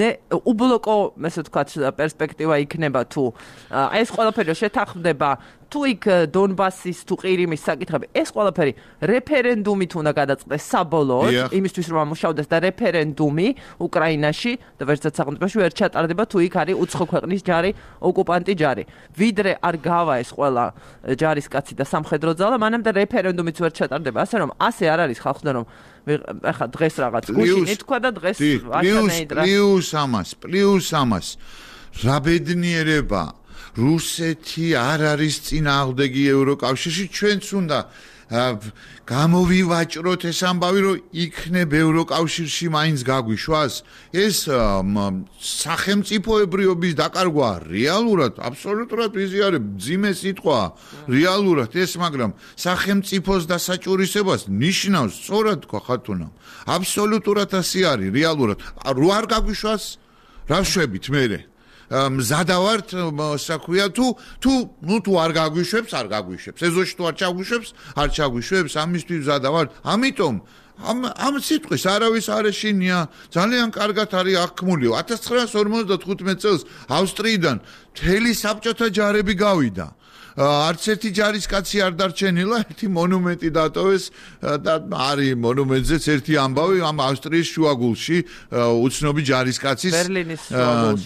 უბლოკო, ესე ვთქვათ, პერსპექტივა იქნება თუ აი ეს ყველაფერი შეთანხმდება თუ იქ დონბასის თუ ყირიმის საკითხები, ეს ყველაფერი რეფერენდუმით უნდა გადაწყდეს საბოლოოდ, იმისთვის რომ ამუშავდეს და რეფერენდუმი უკრაინაში და ვერცად სახელმწიფოში ვერ ჩატარდება თუ იქ არის უცხო ქვეყნის ჯარი, ოკუპანტი ჯარი. ვიდრე არ გავა ეს ყველა ჯარისკაცი და სამხედრო ძალა, მანამდე რეფერენდუმიც ვერ ჩატარდება, ასე რომ ასე არ არის ხალხთან რომ ახლა დღეს რაღაც გუშინი თქვა და დღეს აშენეიდრა. პლუს ამას. რა ბედნიერება რუსეთი არ არის წინააღმდეგი ევროკავშირში, ჩვენც უნდა გამოვივაჭროთ ეს ამბავი, რომ იქნებ ევროკავშირში მაინც გაგვიშვას. ეს სახელმწიფოებრიობის დაკარგვა რეალურად, აბსოლუტურად ვიზიარებ, ძიმე სიტყვაა რეალურად ეს, მაგრამ სახელმწიფოს დასაჭურისებას ნიშნავს, სწორად თქვა ხათუნა. აბსოლუტურად ასე არის რეალურად. რო არ გაგვიშვას, რა შვებით მერე? მზადავართ საქვია თუ არ გაგვიშვებს, არ გაგვიშვებს. ეზოში თუ არ ჩაგვიშვებს, ამისთვის მზადავართ. ამიტომ ამ სიტყვის არავის არ ეშინია. ძალიან კარგად არის აღქმული. 1955 წელს ავსტრიიდან მთელი საბჭოთა ჯარები გავიდა. არც ერთი ჯარისკაცი არ დარჩენილა, ერთი მონუმენტი დატოვეს და არის მონუმენტზეც ერთი ამბავი ამ ავსტრიის შუაგულში უცნობი ჯარისკაცის ბერლინის შუაგულში.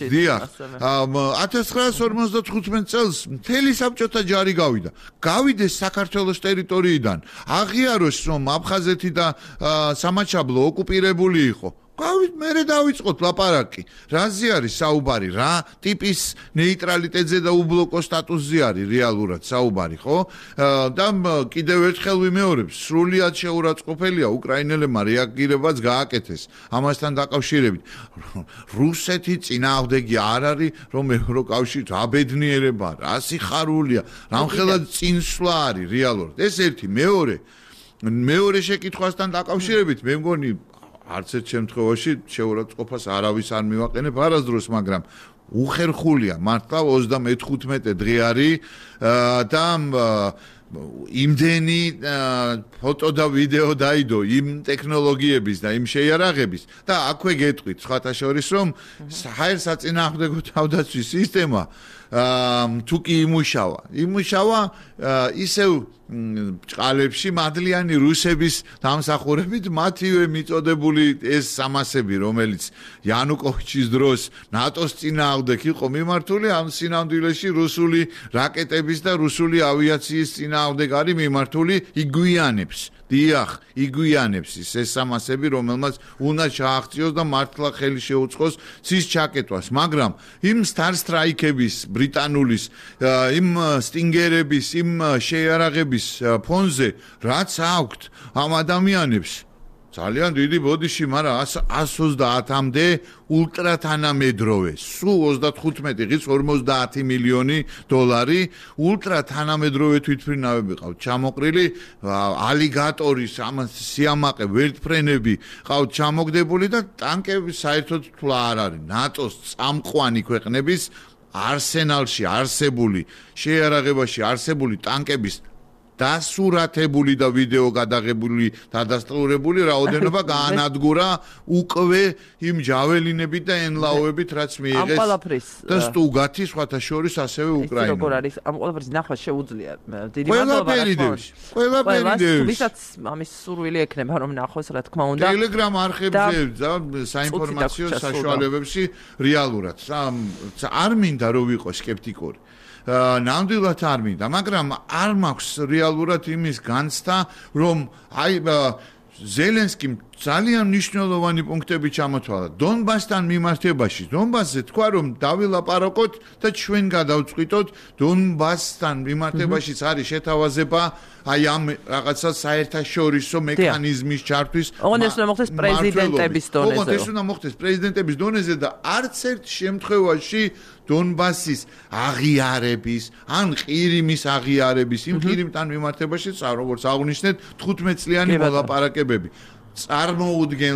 1955 წელს მთელი საბჭოთა ჯარი გავიდა. გავიდეს საქართველოს ტერიტორიიდან. აღიაროს რომ აფხაზეთი და სამაჩაბლო ოკუპირებული იყო. მერე დავიწყოთ ლაპარაკი. რაზე არის საუბარი? რა ტიპის ნეიტრალიტეტზე და უბლოკო სტატუსზე არის რეალურად საუბარი, ხო? და კიდევ ერთხელ ვიმეორებ, სრულიად შეურაცხყოფელია უკრაინელებმა რეაგირებაც გააკეთეს ამასთან დაკავშირებით. რუსეთი წინააღმდეგი არ არის, რომ ევროკავშირი რა ბედნიერება, რა სიხარულია, რამხელად წინსვლა არის რეალურად. ეს ერთი, მეორე შეკითხვასთან დაკავშირებით, მე მგონი არც ერთ შემთხვევაში შეურაცხყოფას არავის არ მივაყენებ არასდროს, მაგრამ უხერხულია მართლა 35 დღე არის და იმდენი ფოტო და ვიდეო დაიდო იმ ტექნოლოგიების და იმ შეიარაღების და აქვე გეტყვით სხვათა შორის რომ საერთაშორისო თავდაცვის სისტემა თუ კი იმუშავა ისევ ჭყალებში მადლიანი რუსების დამსახურებით მათივე მიწოდებული ეს სამასები, რომელიც იანუკოვიჩის დროს ნატოს წინააღმდეგ იყო მიმართული, ამ სინამდვილეში რუსული რაკეტების და რუსული ავიაციის წინააღმდეგ არის მიმართული, იგუიანებს ეს სამასები, რომელმაც უნდა ჩააღწიოს და მართლა ხელი შეუწყოს ცის ჩაკეტვას, მაგრამ იმ Star Strike-ების ბრიტანულის, იმ სტინგერების, იმ შეიარაღების ფონზე რაც აქვთ ამ ადამიანებს ძალიან დიდი ბოდიში, მაგრამ 130-მდე ულტრათანამედროვე, სულ 35 ღირს 50 მილიონი დოლარი ულტრათანამედროვე თვითმფრინავები ყავთ ჩამოყრილი, ალიგატორის სიამაყე ვერტფრენები ყავთ ჩამოგდებული და ტანკები საერთოდ თვლა არ არის. ნატოს წამყვანი ქვეყნების არსენალში არსებული, შეიარაღებაში არსებული ტანკების დასურათებული და ვიდეო გადაღებული, დადასტურებული რაოდენობა გაანადგურა უკვე იმ ჯაველინებით და ენლაოებით, რაც მიიღეს და სტუგათი სხვათა შორის ასევე უკრაინა. როგორ არის ამ ყველაფრის ნახვა შეუძლია. დიდი მადლობა. ყველაფერი დევს. ვისაც ამის სურვილი ექნება რომ ნახოს, რა თქმა უნდა. Telegram არხებზე და საინფორმაციო საშუალებებში რეალურად. არ მინდა რომ ვიყო სკეპტიკური. ნამდვილად არ მინდა, მაგრამ არ მაქვს რეალურად იმის განცდა, რომ ზელენსკიმ ძალიან მნიშვნელოვანი პუნქტები ჩამოთვალა დონბასთან მიმართებაში. დონბასზე თქვა რომ დავილაპარაკოთ და ჩვენ გადავწყვიტოთ დონბასთან მიმართებაშიც არის შეთავაზება აი ამ რაღაცა საერთაშორისო მექანიზმის ჩართვის. ოღონდ ეს უნდა მოხდეს პრეზიდენტების დონეზე. ოღონდ ეს უნდა მოხდეს პრეზიდენტების დონეზე და არც ერთ შემთხვევაში დონბასის აღიარების ან ყირიმის აღიარების იმ ყირიმთან მიმართებაში, როგორც აღნიშნეთ, 15 წლიანი მოლაპარაკებები წარმოუდგენლად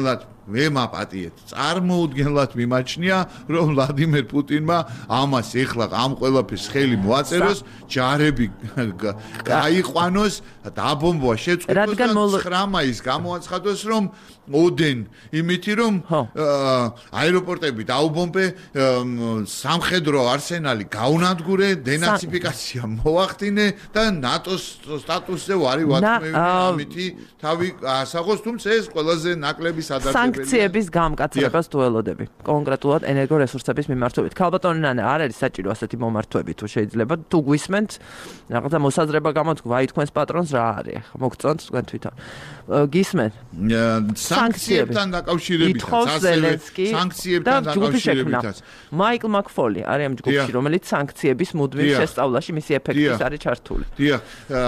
მე მაპატიეთ. წარმოუდგენლად მიმაჩნია, რომ ვლადიმერ პუტინმა ამას ეხლა ამ ყველაფერს ხელი მოაწეროს, ჯარები გაიყვანოს, დაბომბვა შეწყვიტოს და 9 მაისს გამოაცხადოს, რომ ოდენ იმითი რომ აეროპორტები დაუბომბე, სამხედრო არსენალი გაუნადგურე, დენაციფიკაცია მოახდინე და ნატოს სტატუსზე ვარი ვათმევინე ამითი თავი ასაღოს, თუმცა ეს ყველაზე ნაკლები სადარგებელია. სანქციების გამკაცრებას თუ ველოდები კონკრეტულად ენერგორესურსების მიმართვებით. ქალბატონი ნანა, არ არის საჭირო ასეთი მომართვები თუ შეიძლება თუ გვისმენთ რაღაცა მოსაზრება გამოთქვა, აი თქვენს პატრონს რა არის? მოგწონთ თქვენ თვითონ. გისმენთ? სანქციებთან დაკავშირებითაც, ასევე სანქციებთან დაკავშირებითაც. მაიკლ მაკფოლი არის ამ ჯგუფში, რომელიც სანქციების მუდმივ შესწავლაში მისი ეფექტის არის ჩართული. დიახ,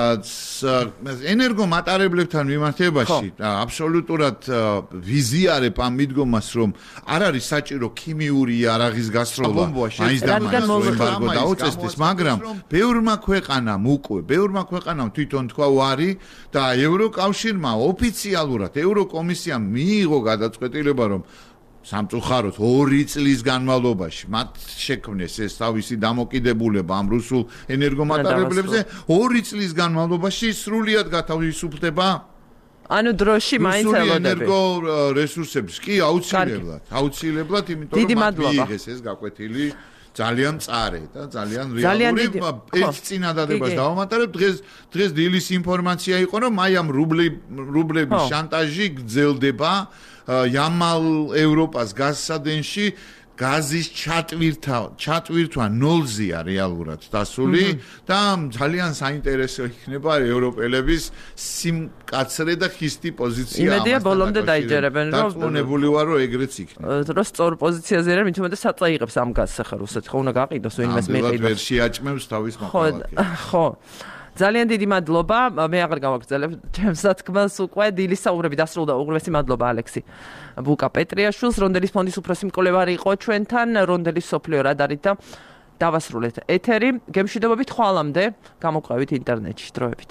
ენერგომატარებლებთან მიმართებაში აბსოლუტურად ვიზიარებ ამ მიდგომას, რომ არ არის საჭირო ქიმიური იარაღის გასროლა, მაინც და მაინც ემბარგო დაუწესდეს, მაგრამ ბევრმა ქვეყანამ თვითონ თქვა ვარი და ევროკავშირმა ოფიციალურად ევროკომისიამ მიიღო გადაწყვეტილება, რომ სამწუხაროდ 2 წლის განმავლობაში მათ შექმნეს ეს თავისი დამოკიდებულება ამ რუსულ ენერგომატარებლებზე, 2 წლის განმავლობაში სრულიად გათავისუფლდება ანუ დროში მაინც ელოდები. ენერგო რესურსების კი აუცილებლად, იმიტომ რომ მათ მიიღეს ეს გაკვეთილი ძალიან მწარე და ძალიან რეალური ერთ წინადადებას დავამატარებ. დღეს დილის ინფორმაცია იყო, რომ აი ამ რუბლების შანტაჟი გრძელდება ямალ ევროპას გაზსადენში. გაზის ჩატვირთვა 0-ზეა რეალურად დასული და ძალიან საინტერესო იქნება ევროპელების სიმკაცრე და ხისტი პოზიცია. იმედია ბოლომდე დაიჯერებენ, რომ დარწმუნებული ვარ, რომ ეგრეც იქნება. რომ სწორ პოზიციაზე არის, მით უმეტეს საწაიღებს ამ გაზს ახლა რუსეთი ხო უნდა გაყიდოს ვინმეს მეყიდოს. ვერ შეაჭმევს თავის მოქალაქეს. ხო. ძალიან დიდი მადლობა. მე აღარ გავაგრძელებ ჩემს სათქმელს უკვე. დილის საუბრები დასრულდა. უღრმესი მადლობა ალექსი ბუკა პეტრიაშვილს, რონდელის ფონდის უფროსი მკვლევარი იყო ჩვენთან, რონდელის სოფლიო რადარით და დავასრულეთ ეთერი. გემშვიდობებით ხვალამდე, გამოყვებით ინტერნეტში დროებით.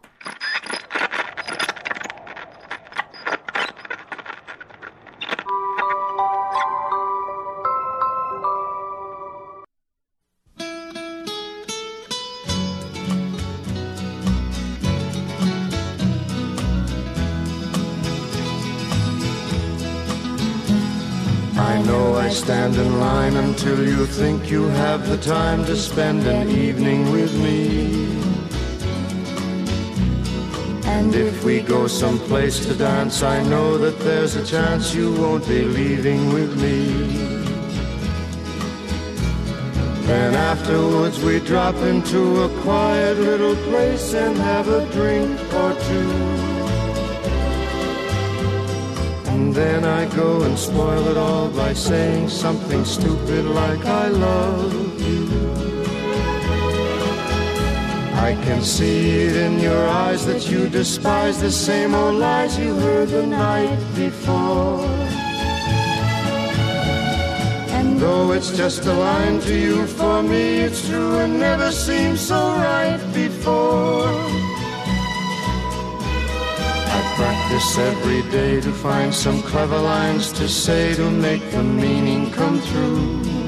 Stand in line until you think you have the time to spend an evening with me. And if we go someplace to dance, I know that there's a chance you won't be leaving with me. Then afterwards we drop into a quiet little place and have a drink or two. And then I go and spoil it all by saying something stupid like I love you. I can see it in your eyes that you despise the same old lies you heard the night before. And though it's just a line to you, for me it's true and never seemed so right before. Practice every day to find some clever lines to say to make the meaning come through.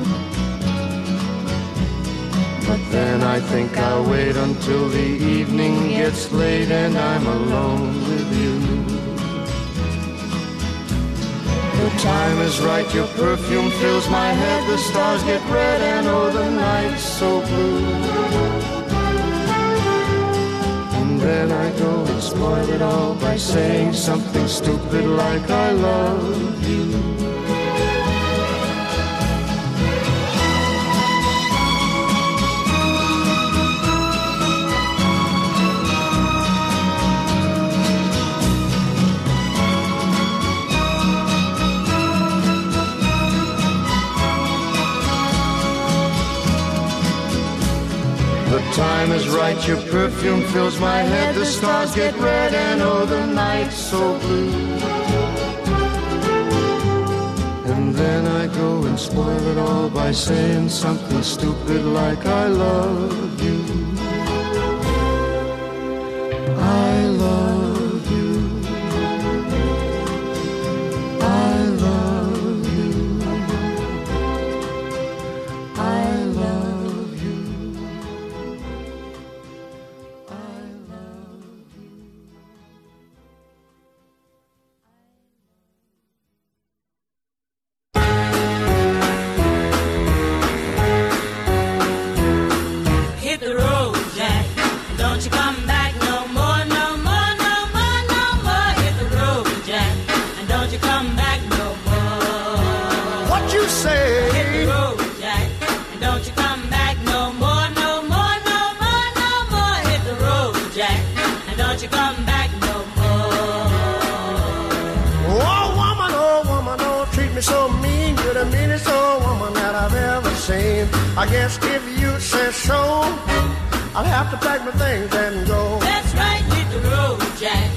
But then I think I'll wait until the evening gets late and I'm alone with you. The time is right, your perfume fills my head, the stars get red and oh the night's so blue. Then I go and spoil it all by saying something stupid like I love you. The time is right, your perfume fills my head, the stars get red and oh the night's so blue. And then I go and spoil it all by saying something stupid like I love you. I love you. I love you. road, Jack, and don't you come back no more, no more, no more, no more. Hit the road, Jack, and don't you come back no more. Oh woman, don't treat me so mean. You're the meanest old woman that I've ever seen. I guess if you say so, I'll have to pack my things and go. That's right, hit the road, Jack,